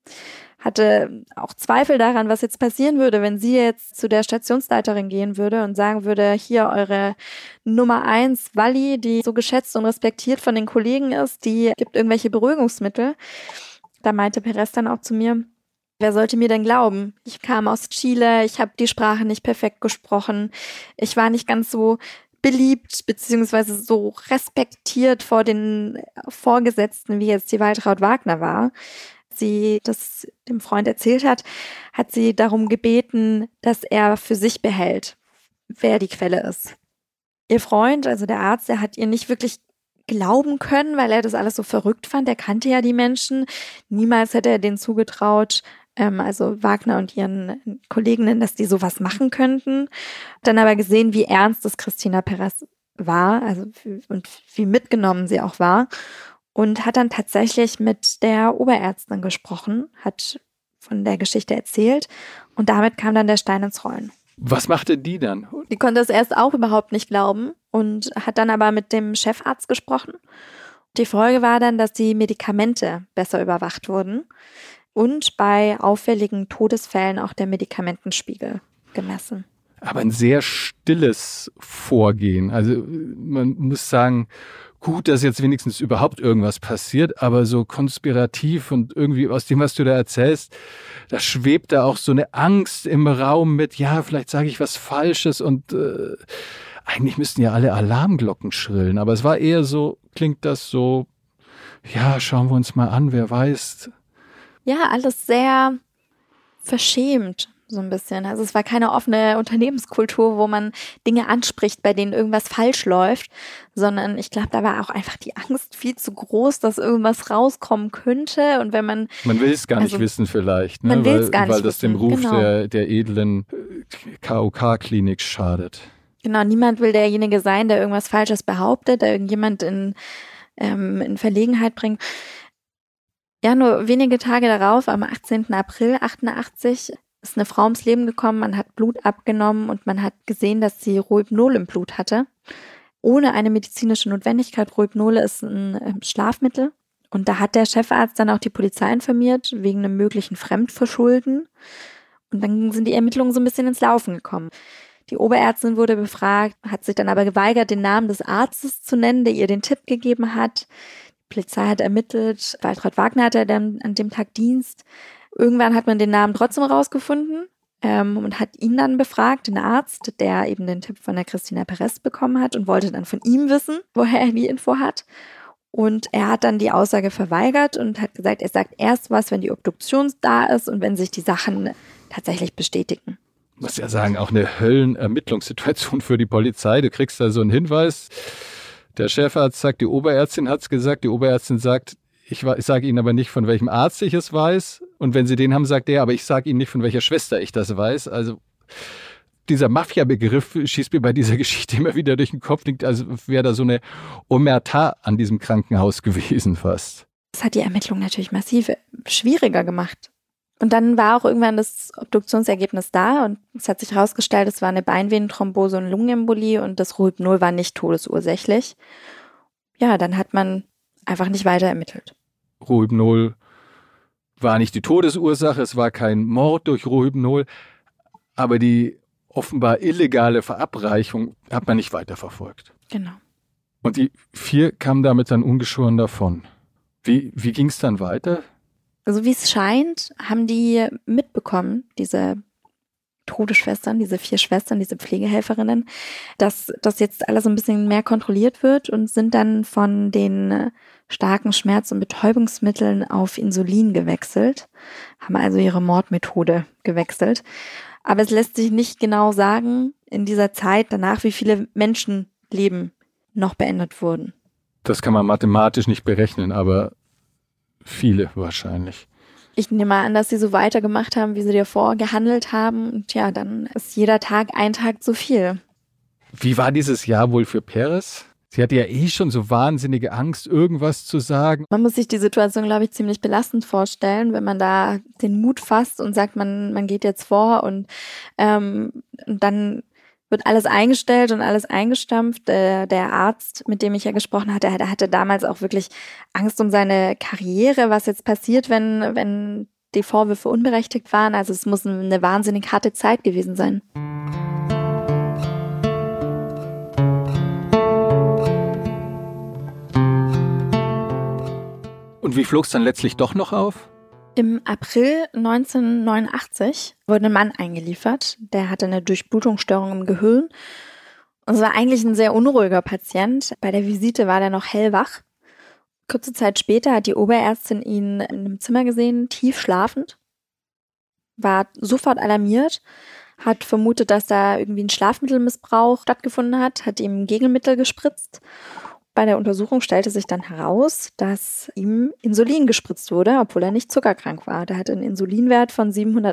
hatte auch Zweifel daran, was jetzt passieren würde, wenn sie jetzt zu der Stationsleiterin gehen würde und sagen würde, hier eure Nummer 1, Walli, die so geschätzt und respektiert von den Kollegen ist, die gibt irgendwelche Beruhigungsmittel. Da meinte Perez dann auch zu mir, wer sollte mir denn glauben? Ich kam aus Chile, ich habe die Sprache nicht perfekt gesprochen, ich war nicht ganz so beliebt beziehungsweise so respektiert vor den Vorgesetzten, wie jetzt die Waltraud Wagner war. Sie das dem Freund erzählt hat, hat sie darum gebeten, dass er für sich behält, wer die Quelle ist. Ihr Freund, also der Arzt, der hat ihr nicht wirklich glauben können, weil er das alles so verrückt fand. Er kannte ja die Menschen. Niemals hätte er denen zugetraut, also Wagner und ihren Kolleginnen, dass die sowas machen könnten. Dann aber gesehen, wie ernst das Cristina Perez war, also und wie mitgenommen sie auch war. Und hat dann tatsächlich mit der Oberärztin gesprochen, hat von der Geschichte erzählt und damit kam dann der Stein ins Rollen. Was machte die dann? Die konnte es erst auch überhaupt nicht glauben und hat dann aber mit dem Chefarzt gesprochen. Die Folge war dann, dass die Medikamente besser überwacht wurden und bei auffälligen Todesfällen auch der Medikamentenspiegel gemessen. Aber ein sehr stilles Vorgehen. Also man muss sagen, gut, dass jetzt wenigstens überhaupt irgendwas passiert, aber so konspirativ und irgendwie aus dem, was du da erzählst, da schwebt da auch so eine Angst im Raum mit, ja, vielleicht sage ich was Falsches und eigentlich müssten ja alle Alarmglocken schrillen, aber es war eher so, klingt das so, ja, schauen wir uns mal an, wer weiß. Ja, alles sehr verschämt. So ein bisschen. Also es war keine offene Unternehmenskultur, wo man Dinge anspricht, bei denen irgendwas falsch läuft, sondern ich glaube, da war auch einfach die Angst viel zu groß, dass irgendwas rauskommen könnte. Und wenn man will es gar nicht wissen vielleicht, ne? Man will es gar nicht weil das wissen. Dem Ruf genau. der edlen KOK-Klinik schadet. Genau, niemand will derjenige sein, der irgendwas Falsches behauptet, der irgendjemand in Verlegenheit bringt. Ja, nur wenige Tage darauf, am 18. April 88, ist eine Frau ums Leben gekommen, man hat Blut abgenommen und man hat gesehen, dass sie Rohypnol im Blut hatte. Ohne eine medizinische Notwendigkeit. Rohypnol ist ein Schlafmittel. Und da hat der Chefarzt dann auch die Polizei informiert, wegen einem möglichen Fremdverschulden. Und dann sind die Ermittlungen so ein bisschen ins Laufen gekommen. Die Oberärztin wurde befragt, hat sich dann aber geweigert, den Namen des Arztes zu nennen, der ihr den Tipp gegeben hat. Die Polizei hat ermittelt, Waltraud Wagner hatte dann an dem Tag Dienst. Irgendwann hat man den Namen trotzdem rausgefunden und hat ihn dann befragt, den Arzt, der eben den Tipp von der Cristina Perez bekommen hat und wollte dann von ihm wissen, woher er die Info hat. Und er hat dann die Aussage verweigert und hat gesagt, er sagt erst was, wenn die Obduktion da ist und wenn sich die Sachen tatsächlich bestätigen. Ich muss ja sagen, auch eine Höllenermittlungssituation für die Polizei. Du kriegst da so einen Hinweis. Der Chefarzt sagt, die Oberärztin hat es gesagt. Die Oberärztin sagt, ich sage Ihnen aber nicht, von welchem Arzt ich es weiß. Und wenn Sie den haben, sagt er, aber ich sage Ihnen nicht, von welcher Schwester ich das weiß. Also dieser Mafia-Begriff schießt mir bei dieser Geschichte immer wieder durch den Kopf. Klingt, als wäre da so eine Omerta an diesem Krankenhaus gewesen fast. Das hat die Ermittlung natürlich massiv schwieriger gemacht. Und dann war auch irgendwann das Obduktionsergebnis da und es hat sich herausgestellt, es war eine Beinvenenthrombose und Lungenembolie und das Rohypnol war nicht todesursächlich. Ja, dann hat man einfach nicht weiter ermittelt. Rohypnol war nicht die Todesursache, es war kein Mord durch Rohypnol, aber die offenbar illegale Verabreichung hat man nicht weiterverfolgt. Genau. Und die 4 kamen damit dann ungeschoren davon. Wie ging es dann weiter? Also wie es scheint, haben die mitbekommen, diese Todesschwestern, diese 4 Schwestern, diese Pflegehelferinnen, dass das jetzt alles so ein bisschen mehr kontrolliert wird und sind dann von den starken Schmerz- und Betäubungsmitteln auf Insulin gewechselt, haben also ihre Mordmethode gewechselt. Aber es lässt sich nicht genau sagen, in dieser Zeit danach, wie viele Menschenleben noch beendet wurden. Das kann man mathematisch nicht berechnen, aber viele wahrscheinlich. Ich nehme mal an, dass sie so weitergemacht haben, wie sie davor gehandelt haben. Und ja, dann ist jeder Tag ein Tag zu viel. Wie war dieses Jahr wohl für Perez? Sie hatte ja schon so wahnsinnige Angst, irgendwas zu sagen. Man muss sich die Situation, glaube ich, ziemlich belastend vorstellen, wenn man da den Mut fasst und sagt, man geht jetzt vor und dann wird alles eingestellt und alles eingestampft. Der Arzt, mit dem ich ja gesprochen hatte, der hatte damals auch wirklich Angst um seine Karriere, was jetzt passiert, wenn die Vorwürfe unberechtigt waren. Also es muss eine wahnsinnig harte Zeit gewesen sein. Und wie flog es dann letztlich doch noch auf? Im April 1989 wurde ein Mann eingeliefert, der hatte eine Durchblutungsstörung im Gehirn. Und es war eigentlich ein sehr unruhiger Patient. Bei der Visite war der noch hellwach. Kurze Zeit später hat die Oberärztin ihn in einem Zimmer gesehen, tief schlafend, war sofort alarmiert, hat vermutet, dass da irgendwie ein Schlafmittelmissbrauch stattgefunden hat ihm Gegenmittel gespritzt. Bei der Untersuchung stellte sich dann heraus, dass ihm Insulin gespritzt wurde, obwohl er nicht zuckerkrank war. Der hatte einen Insulinwert von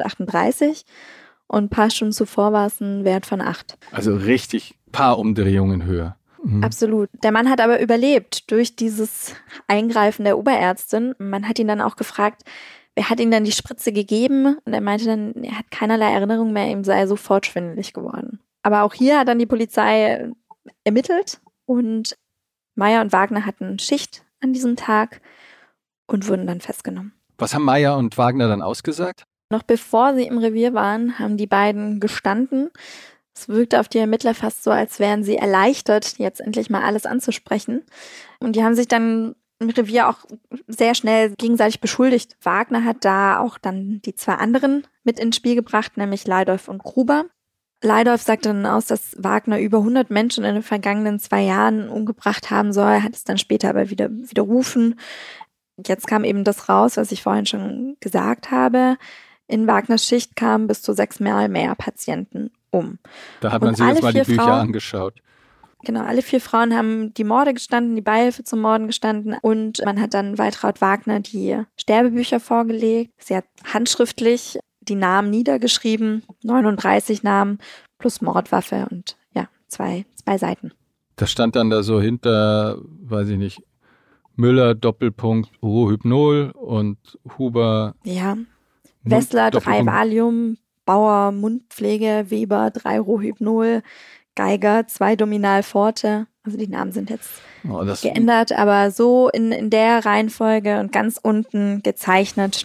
738 und ein paar Stunden zuvor war es ein Wert von 8. Also richtig paar Umdrehungen höher. Mhm. Absolut. Der Mann hat aber überlebt durch dieses Eingreifen der Oberärztin. Man hat ihn dann auch gefragt, wer hat ihm dann die Spritze gegeben? Und er meinte dann, er hat keinerlei Erinnerung mehr, ihm sei sofort schwindelig geworden. Aber auch hier hat dann die Polizei ermittelt und Meyer und Wagner hatten Schicht an diesem Tag und wurden dann festgenommen. Was haben Meyer und Wagner dann ausgesagt? Noch bevor sie im Revier waren, haben die beiden gestanden. Es wirkte auf die Ermittler fast so, als wären sie erleichtert, jetzt endlich mal alles anzusprechen. Und die haben sich dann im Revier auch sehr schnell gegenseitig beschuldigt. Wagner hat da auch dann die 2 anderen mit ins Spiel gebracht, nämlich Leidolf und Gruber. Leidolf sagte dann aus, dass Wagner über 100 Menschen in den vergangenen 2 Jahren umgebracht haben soll, hat es dann später aber wieder widerrufen. Jetzt kam eben das raus, was ich vorhin schon gesagt habe. In Wagners Schicht kamen bis zu 6-mal mehr Patienten um. Da hat man sich jetzt mal die Bücher angeschaut. Genau, alle 4 Frauen haben die Morde gestanden, die Beihilfe zum Morden gestanden und man hat dann Waltraud Wagner die Sterbebücher vorgelegt. Sie hat handschriftlich die Namen niedergeschrieben, 39 Namen plus Mordwaffe und ja, 2 Seiten. Das stand dann da so hinter, weiß ich nicht, Müller, Doppelpunkt, Rohypnol und Huber. Ja, Wessler, 3 Valium, Bauer, Mundpflege, Weber, 3 Rohypnol, Geiger, 2 Dominalforte. Also die Namen sind jetzt geändert, aber so in der Reihenfolge und ganz unten gezeichnet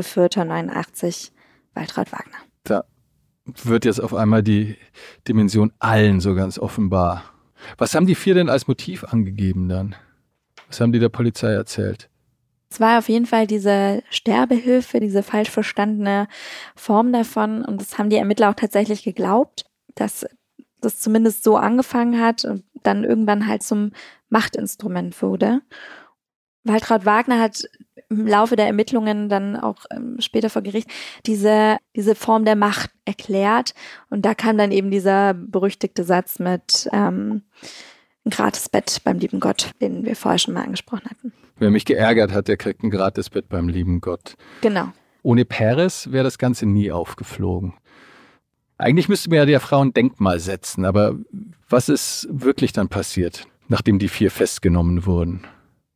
9.4.89 Waltraud Wagner. Da wird jetzt auf einmal die Dimension allen so ganz offenbar. Was haben die 4 denn als Motiv angegeben dann? Was haben die der Polizei erzählt? Es war auf jeden Fall diese Sterbehilfe, diese falsch verstandene Form davon. Und das haben die Ermittler auch tatsächlich geglaubt, dass das zumindest so angefangen hat und dann irgendwann halt zum Machtinstrument wurde. Waltraud Wagner hat im Laufe der Ermittlungen dann auch später vor Gericht diese Form der Macht erklärt. Und da kam dann eben dieser berüchtigte Satz mit ein Gratisbett beim lieben Gott, den wir vorher schon mal angesprochen hatten. Wer mich geärgert hat, der kriegt ein Gratisbett beim lieben Gott. Genau. Ohne Perez wäre das Ganze nie aufgeflogen. Eigentlich müsste man ja der Frau ein Denkmal setzen, aber was ist wirklich dann passiert, nachdem die 4 festgenommen wurden?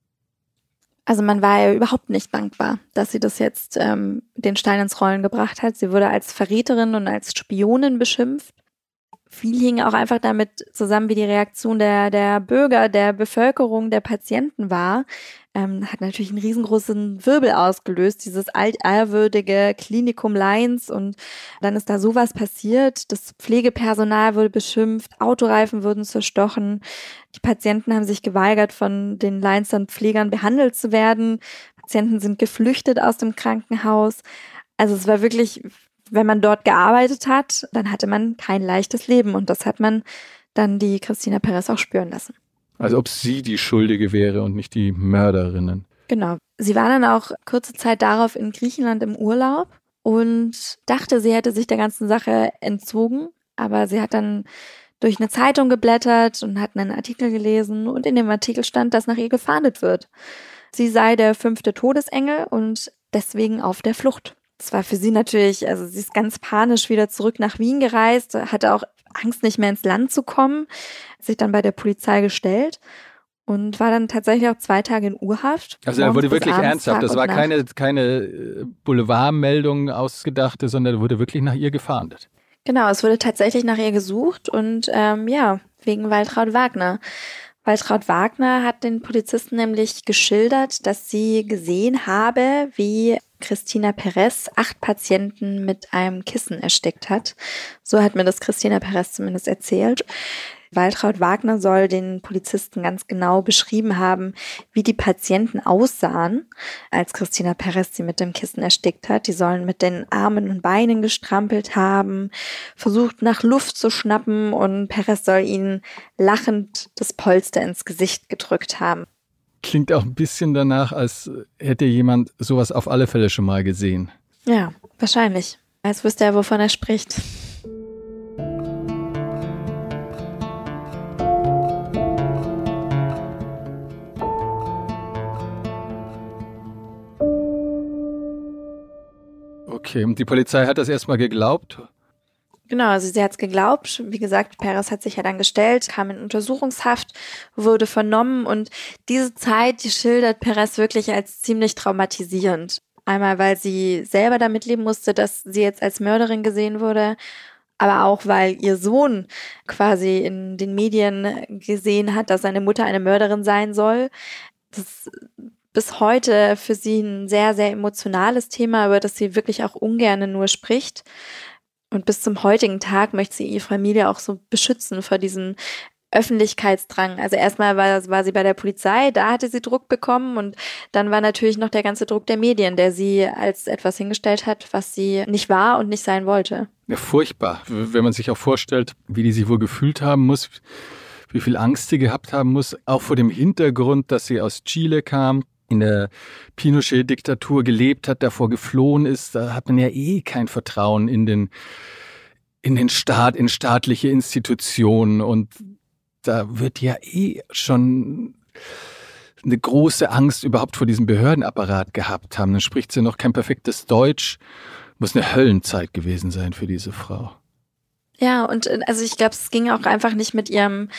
Also man war ja überhaupt nicht dankbar, dass sie das jetzt den Stein ins Rollen gebracht hat. Sie wurde als Verräterin und als Spionin beschimpft. Viel hing auch einfach damit zusammen, wie die Reaktion der Bürger, der Bevölkerung, der Patienten war. Hat natürlich einen riesengroßen Wirbel ausgelöst, dieses altehrwürdige Klinikum Leins. Und dann ist da sowas passiert. Das Pflegepersonal wurde beschimpft, Autoreifen wurden zerstochen. Die Patienten haben sich geweigert, von den Leinster Pflegern behandelt zu werden. Patienten sind geflüchtet aus dem Krankenhaus. Also es war wirklich, wenn man dort gearbeitet hat, dann hatte man kein leichtes Leben. Und das hat man dann die Cristina Pérez auch spüren lassen. Als ob sie die Schuldige wäre und nicht die Mörderinnen. Genau. Sie war dann auch kurze Zeit darauf in Griechenland im Urlaub und dachte, sie hätte sich der ganzen Sache entzogen. Aber sie hat dann durch eine Zeitung geblättert und hat einen Artikel gelesen. Und in dem Artikel stand, dass nach ihr gefahndet wird. Sie sei der 5. Todesengel und deswegen auf der Flucht. Das war für sie natürlich, also sie ist ganz panisch wieder zurück nach Wien gereist, hatte auch Angst, nicht mehr ins Land zu kommen, hat sich dann bei der Polizei gestellt und war dann tatsächlich auch 2 Tage in Urhaft. Also da wurde wirklich ernsthaft, das war keine Boulevardmeldung ausgedachte, sondern da wurde wirklich nach ihr gefahndet. Genau, es wurde tatsächlich nach ihr gesucht und wegen Waltraud Wagner. Waltraud Wagner hat den Polizisten nämlich geschildert, dass sie gesehen habe, wie Cristina Pérez 8 Patienten mit einem Kissen erstickt hat. So hat mir das Cristina Pérez zumindest erzählt. Waltraud Wagner soll den Polizisten ganz genau beschrieben haben, wie die Patienten aussahen, als Cristina Pérez sie mit dem Kissen erstickt hat. Die sollen mit den Armen und Beinen gestrampelt haben, versucht nach Luft zu schnappen und Pérez soll ihnen lachend das Polster ins Gesicht gedrückt haben. Klingt auch ein bisschen danach, als hätte jemand sowas auf alle Fälle schon mal gesehen. Ja, wahrscheinlich. Als wüsste er, wovon er spricht. Okay, und die Polizei hat das erstmal geglaubt? Genau, also sie hat es geglaubt. Wie gesagt, Pérez hat sich ja dann gestellt, kam in Untersuchungshaft, wurde vernommen und diese Zeit, die schildert Pérez wirklich als ziemlich traumatisierend. Einmal, weil sie selber damit leben musste, dass sie jetzt als Mörderin gesehen wurde, aber auch, weil ihr Sohn quasi in den Medien gesehen hat, dass seine Mutter eine Mörderin sein soll. Das bis heute für sie ein sehr, sehr emotionales Thema, über das sie wirklich auch ungern nur spricht. Und bis zum heutigen Tag möchte sie ihre Familie auch so beschützen vor diesem Öffentlichkeitsdrang. Also erstmal war sie bei der Polizei, da hatte sie Druck bekommen und dann war natürlich noch der ganze Druck der Medien, der sie als etwas hingestellt hat, was sie nicht war und nicht sein wollte. Ja, furchtbar. Wenn man sich auch vorstellt, wie die sich wohl gefühlt haben muss, wie viel Angst sie gehabt haben muss, auch vor dem Hintergrund, dass sie aus Chile kam, in der Pinochet-Diktatur gelebt hat, davor geflohen ist, da hat man ja kein Vertrauen in den Staat, in staatliche Institutionen und da wird ja schon eine große Angst überhaupt vor diesem Behördenapparat gehabt haben. Dann spricht sie noch kein perfektes Deutsch. Muss eine Höllenzeit gewesen sein für diese Frau. Ja, und also ich glaube, es ging auch einfach nicht mit ihrem.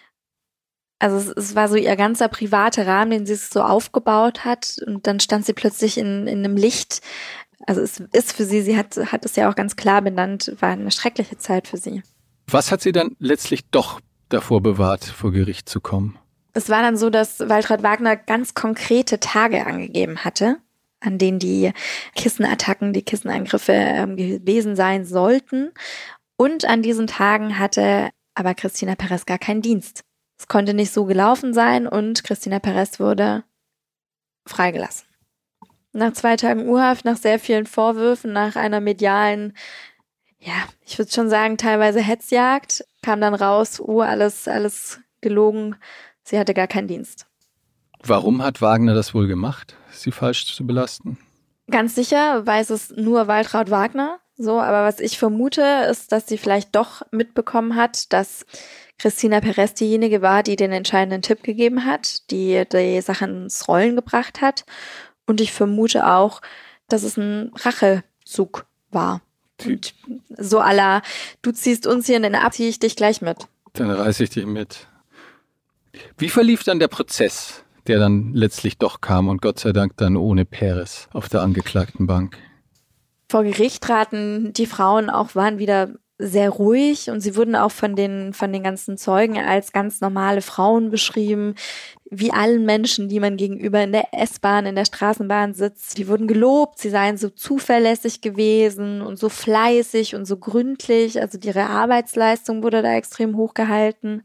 Also es war so ihr ganzer privater Rahmen, den sie sich so aufgebaut hat und dann stand sie plötzlich in einem Licht. Also es ist für sie hat es ja auch ganz klar benannt, war eine schreckliche Zeit für sie. Was hat sie dann letztlich doch davor bewahrt, vor Gericht zu kommen? Es war dann so, dass Waltraud Wagner ganz konkrete Tage angegeben hatte, an denen die Kissenattacken, die Kissenangriffe gewesen sein sollten. Und an diesen Tagen hatte aber Cristina Pérez gar keinen Dienst. Es konnte nicht so gelaufen sein und Cristina Pérez wurde freigelassen. Nach 2 Tagen Urhaft, nach sehr vielen Vorwürfen, nach einer medialen, ich würde schon sagen, teilweise Hetzjagd, kam dann raus, alles gelogen, sie hatte gar keinen Dienst. Warum hat Wagner das wohl gemacht, sie falsch zu belasten? Ganz sicher weiß es nur Waltraud Wagner. So, aber was ich vermute, ist, dass sie vielleicht doch mitbekommen hat, dass Cristina Pérez diejenige war, die den entscheidenden Tipp gegeben hat, die die Sache ins Rollen gebracht hat. Und ich vermute auch, dass es ein Rachezug war. Und so à la, du ziehst uns hier in den Ab, ziehe ich dich gleich mit. Dann reiße ich dich mit. Wie verlief dann der Prozess, der dann letztlich doch kam und Gott sei Dank dann ohne Pérez auf der Angeklagtenbank? Vor Gericht traten die Frauen auch, waren wieder sehr ruhig und sie wurden auch von den ganzen Zeugen als ganz normale Frauen beschrieben, wie allen Menschen, die man gegenüber in der S-Bahn, in der Straßenbahn sitzt. Die wurden gelobt, sie seien so zuverlässig gewesen und so fleißig und so gründlich. Also ihre Arbeitsleistung wurde da extrem hochgehalten.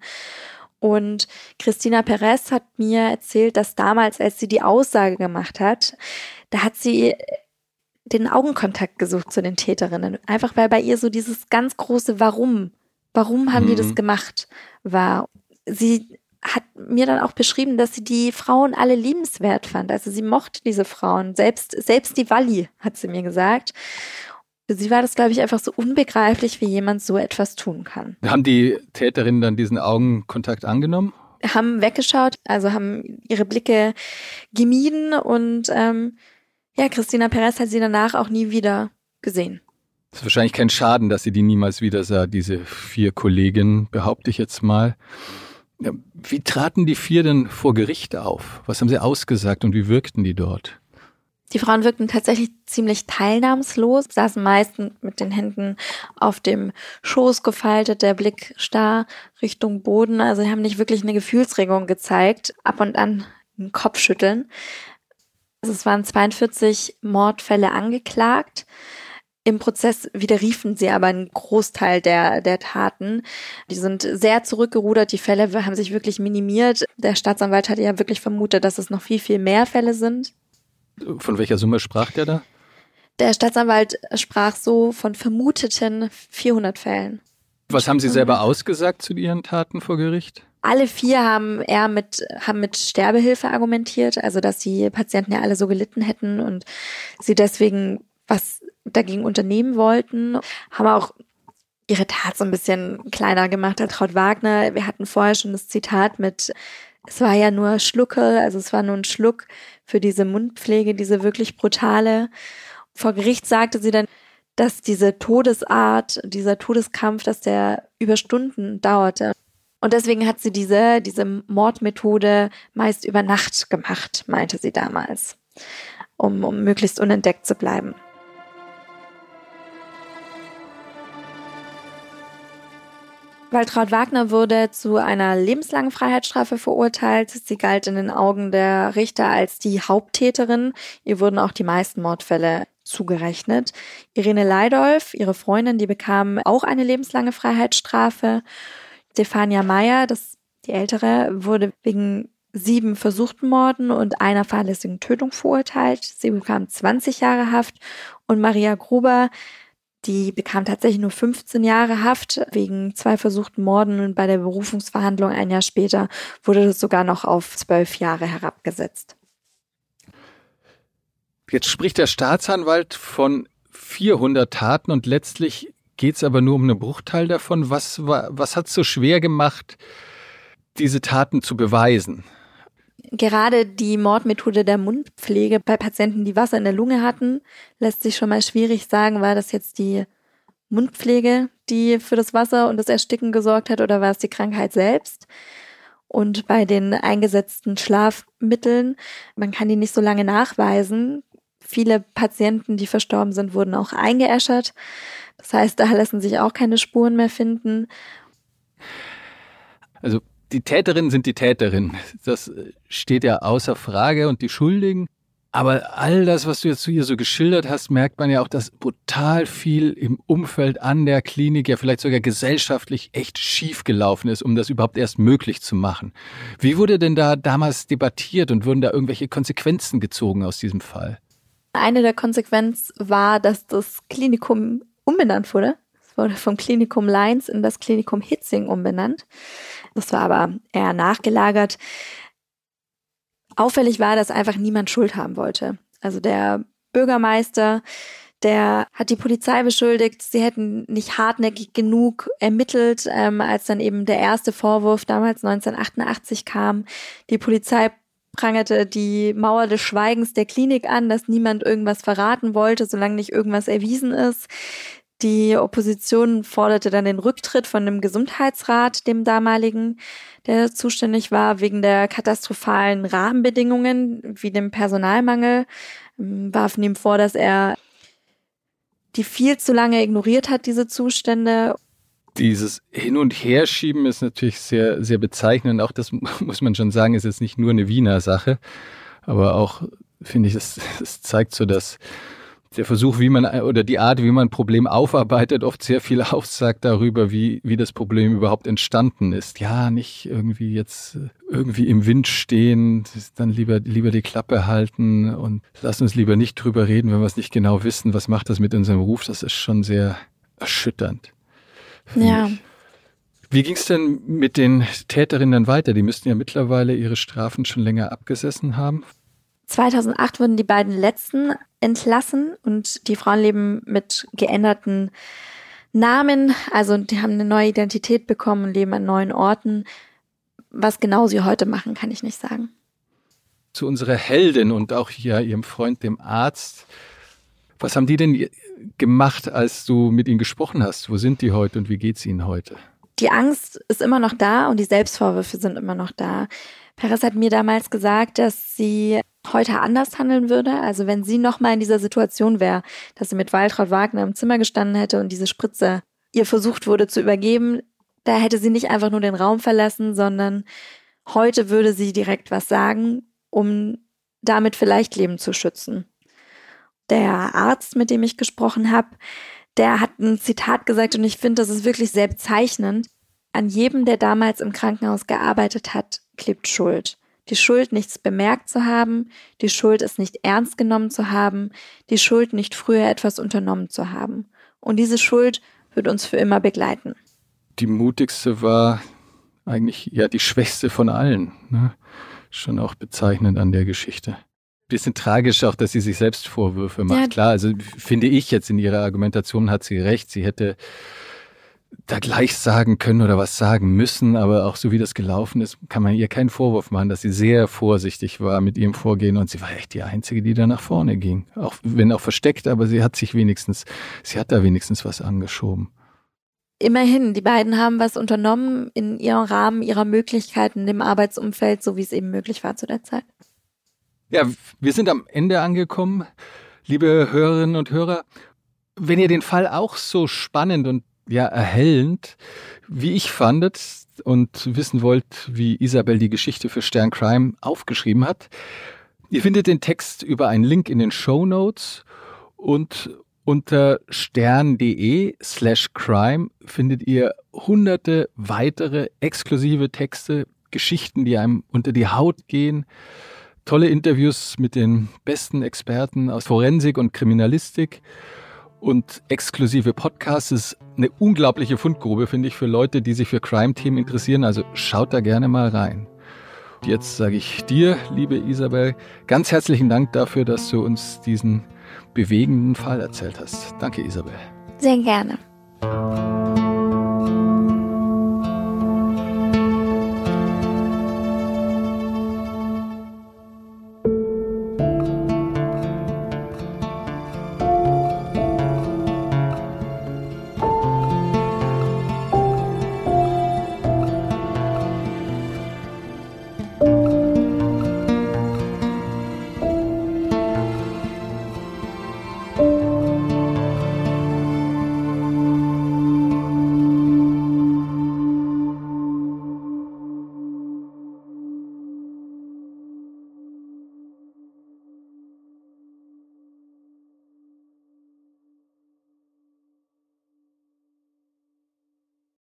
Und Cristina Pérez hat mir erzählt, dass damals, als sie die Aussage gemacht hat, da hat sie den Augenkontakt gesucht zu den Täterinnen. Einfach weil bei ihr so dieses ganz große Warum haben die das gemacht, war. Sie hat mir dann auch beschrieben, dass sie die Frauen alle liebenswert fand. Also sie mochte diese Frauen. Selbst die Walli, hat sie mir gesagt. Für sie war das, glaube ich, einfach so unbegreiflich, wie jemand so etwas tun kann. Haben die Täterinnen dann diesen Augenkontakt angenommen? Haben weggeschaut, also haben ihre Blicke gemieden und Cristina Pérez hat sie danach auch nie wieder gesehen. Das ist wahrscheinlich kein Schaden, dass sie die niemals wieder sah, diese 4 Kolleginnen, behaupte ich jetzt mal. Ja, wie traten die 4 denn vor Gericht auf? Was haben sie ausgesagt und wie wirkten die dort? Die Frauen wirkten tatsächlich ziemlich teilnahmslos, saßen meistens mit den Händen auf dem Schoß gefaltet, der Blick starr Richtung Boden. Also sie haben nicht wirklich eine Gefühlsregung gezeigt, ab und an ein Kopfschütteln. Also es waren 42 Mordfälle angeklagt. Im Prozess widerriefen sie aber einen Großteil der Taten. Die sind sehr zurückgerudert, die Fälle haben sich wirklich minimiert. Der Staatsanwalt hatte ja wirklich vermutet, dass es noch viel, viel mehr Fälle sind. Von welcher Summe sprach der da? Der Staatsanwalt sprach so von vermuteten 400 Fällen. Was haben Sie selber ausgesagt zu Ihren Taten vor Gericht? Alle 4 haben mit Sterbehilfe argumentiert, also dass die Patienten ja alle so gelitten hätten und sie deswegen was dagegen unternehmen wollten, haben auch ihre Tat so ein bisschen kleiner gemacht. Traut Wagner, wir hatten vorher schon das Zitat mit, es war ja nur Schluckel, also es war nur ein Schluck für diese Mundpflege, diese wirklich brutale. Vor Gericht sagte sie dann, dass diese Todesart, dieser Todeskampf, dass der über Stunden dauerte. Und deswegen hat sie diese Mordmethode meist über Nacht gemacht, meinte sie damals, um möglichst unentdeckt zu bleiben. Waltraud Wagner wurde zu einer lebenslangen Freiheitsstrafe verurteilt. Sie galt in den Augen der Richter als die Haupttäterin. Ihr wurden auch die meisten Mordfälle zugerechnet. Irene Leidolf, ihre Freundin, die bekam auch eine lebenslange Freiheitsstrafe. Stefania Meyer, die Ältere, wurde wegen 7 versuchten Morden und einer fahrlässigen Tötung verurteilt. Sie bekam 20 Jahre Haft. Und Maria Gruber, die bekam tatsächlich nur 15 Jahre Haft wegen 2 versuchten Morden und bei der Berufungsverhandlung ein Jahr später wurde das sogar noch auf 12 Jahre herabgesetzt. Jetzt spricht der Staatsanwalt von 400 Taten und letztlich geht es aber nur um einen Bruchteil davon. Was hat es so schwer gemacht, diese Taten zu beweisen? Gerade die Mordmethode der Mundpflege bei Patienten, die Wasser in der Lunge hatten, lässt sich schon mal schwierig sagen, war das jetzt die Mundpflege, die für das Wasser und das Ersticken gesorgt hat, oder war es die Krankheit selbst? Und bei den eingesetzten Schlafmitteln, man kann die nicht so lange nachweisen. Viele Patienten, die verstorben sind, wurden auch eingeäschert. Das heißt, da lassen sich auch keine Spuren mehr finden. Also die Täterinnen sind die Täterinnen. Das steht ja außer Frage und die Schuldigen. Aber all das, was du jetzt hier so geschildert hast, merkt man ja auch, dass brutal viel im Umfeld an der Klinik, ja vielleicht sogar gesellschaftlich echt schief gelaufen ist, um das überhaupt erst möglich zu machen. Wie wurde denn da damals debattiert und wurden da irgendwelche Konsequenzen gezogen aus diesem Fall? Eine der Konsequenzen war, dass das Klinikum umbenannt wurde. Es wurde vom Klinikum Leins in das Klinikum Hietzing umbenannt. Das war aber eher nachgelagert. Auffällig war, dass einfach niemand Schuld haben wollte. Also der Bürgermeister, der hat die Polizei beschuldigt, sie hätten nicht hartnäckig genug ermittelt, als dann eben der erste Vorwurf damals 1988 kam. Die Polizei prangerte die Mauer des Schweigens der Klinik an, dass niemand irgendwas verraten wollte, solange nicht irgendwas erwiesen ist. Die Opposition forderte dann den Rücktritt von dem Gesundheitsrat, dem damaligen, der zuständig war, wegen der katastrophalen Rahmenbedingungen wie dem Personalmangel, warfen ihm vor, dass er die viel zu lange ignoriert hat, diese Zustände. Dieses Hin- und Herschieben ist natürlich sehr, sehr bezeichnend. Auch das muss man schon sagen, ist jetzt nicht nur eine Wiener Sache. Aber auch, finde ich, das zeigt so, dass der Versuch, wie man oder die Art, wie man ein Problem aufarbeitet, oft sehr viel aussagt darüber, wie das Problem überhaupt entstanden ist. Ja, nicht irgendwie jetzt im Wind stehen, dann lieber die Klappe halten und lass uns lieber nicht drüber reden, wenn wir es nicht genau wissen. Was macht das mit unserem Ruf? Das ist schon sehr erschütternd. Ja. Wie ging es denn mit den Täterinnen dann weiter? Die müssten ja mittlerweile ihre Strafen schon länger abgesessen haben. 2008 wurden die beiden letzten entlassen und die Frauen leben mit geänderten Namen. Also die haben eine neue Identität bekommen und leben an neuen Orten. Was genau sie heute machen, kann ich nicht sagen. Zu unserer Heldin und auch hier ihrem Freund, dem Arzt. Was haben die denn gemacht, als du mit ihnen gesprochen hast? Wo sind die heute und wie geht's ihnen heute? Die Angst ist immer noch da und die Selbstvorwürfe sind immer noch da. Peres hat mir damals gesagt, dass sie heute anders handeln würde. Also wenn sie nochmal in dieser Situation wäre, dass sie mit Waltraud Wagner im Zimmer gestanden hätte und diese Spritze ihr versucht wurde zu übergeben, da hätte sie nicht einfach nur den Raum verlassen, sondern heute würde sie direkt was sagen, um damit vielleicht Leben zu schützen. Der Arzt, mit dem ich gesprochen habe, der hat ein Zitat gesagt und ich finde, das ist wirklich sehr bezeichnend. An jedem, der damals im Krankenhaus gearbeitet hat, klebt Schuld. Die Schuld, nichts bemerkt zu haben, die Schuld, es nicht ernst genommen zu haben, die Schuld, nicht früher etwas unternommen zu haben. Und diese Schuld wird uns für immer begleiten. Die mutigste war eigentlich ja die schwächste von allen. Ne? Schon auch bezeichnend an der Geschichte. Bisschen tragisch auch, dass sie sich selbst Vorwürfe macht. Ja. Klar, also finde ich jetzt in ihrer Argumentation hat sie recht. Sie hätte da gleich sagen können oder was sagen müssen, aber auch so wie das gelaufen ist, kann man ihr keinen Vorwurf machen, dass sie sehr vorsichtig war mit ihrem Vorgehen und sie war echt die Einzige, die da nach vorne ging. Auch wenn auch versteckt, aber sie hat da wenigstens was angeschoben. Immerhin, die beiden haben was unternommen in ihrem Rahmen ihrer Möglichkeiten, im Arbeitsumfeld, so wie es eben möglich war zu der Zeit. Ja, wir sind am Ende angekommen, liebe Hörerinnen und Hörer. Wenn ihr den Fall auch so spannend und ja erhellend, wie ich fandet und wissen wollt, wie Isabel die Geschichte für Stern Crime aufgeschrieben hat, ihr findet den Text über einen Link in den Shownotes und unter stern.de/crime findet ihr hunderte weitere exklusive Texte, Geschichten, die einem unter die Haut gehen, tolle Interviews mit den besten Experten aus Forensik und Kriminalistik und exklusive Podcasts. Das ist eine unglaubliche Fundgrube, finde ich, für Leute, die sich für Crime-Themen interessieren. Also schaut da gerne mal rein. Und jetzt sage ich dir, liebe Isabel, ganz herzlichen Dank dafür, dass du uns diesen bewegenden Fall erzählt hast. Danke, Isabel. Sehr gerne.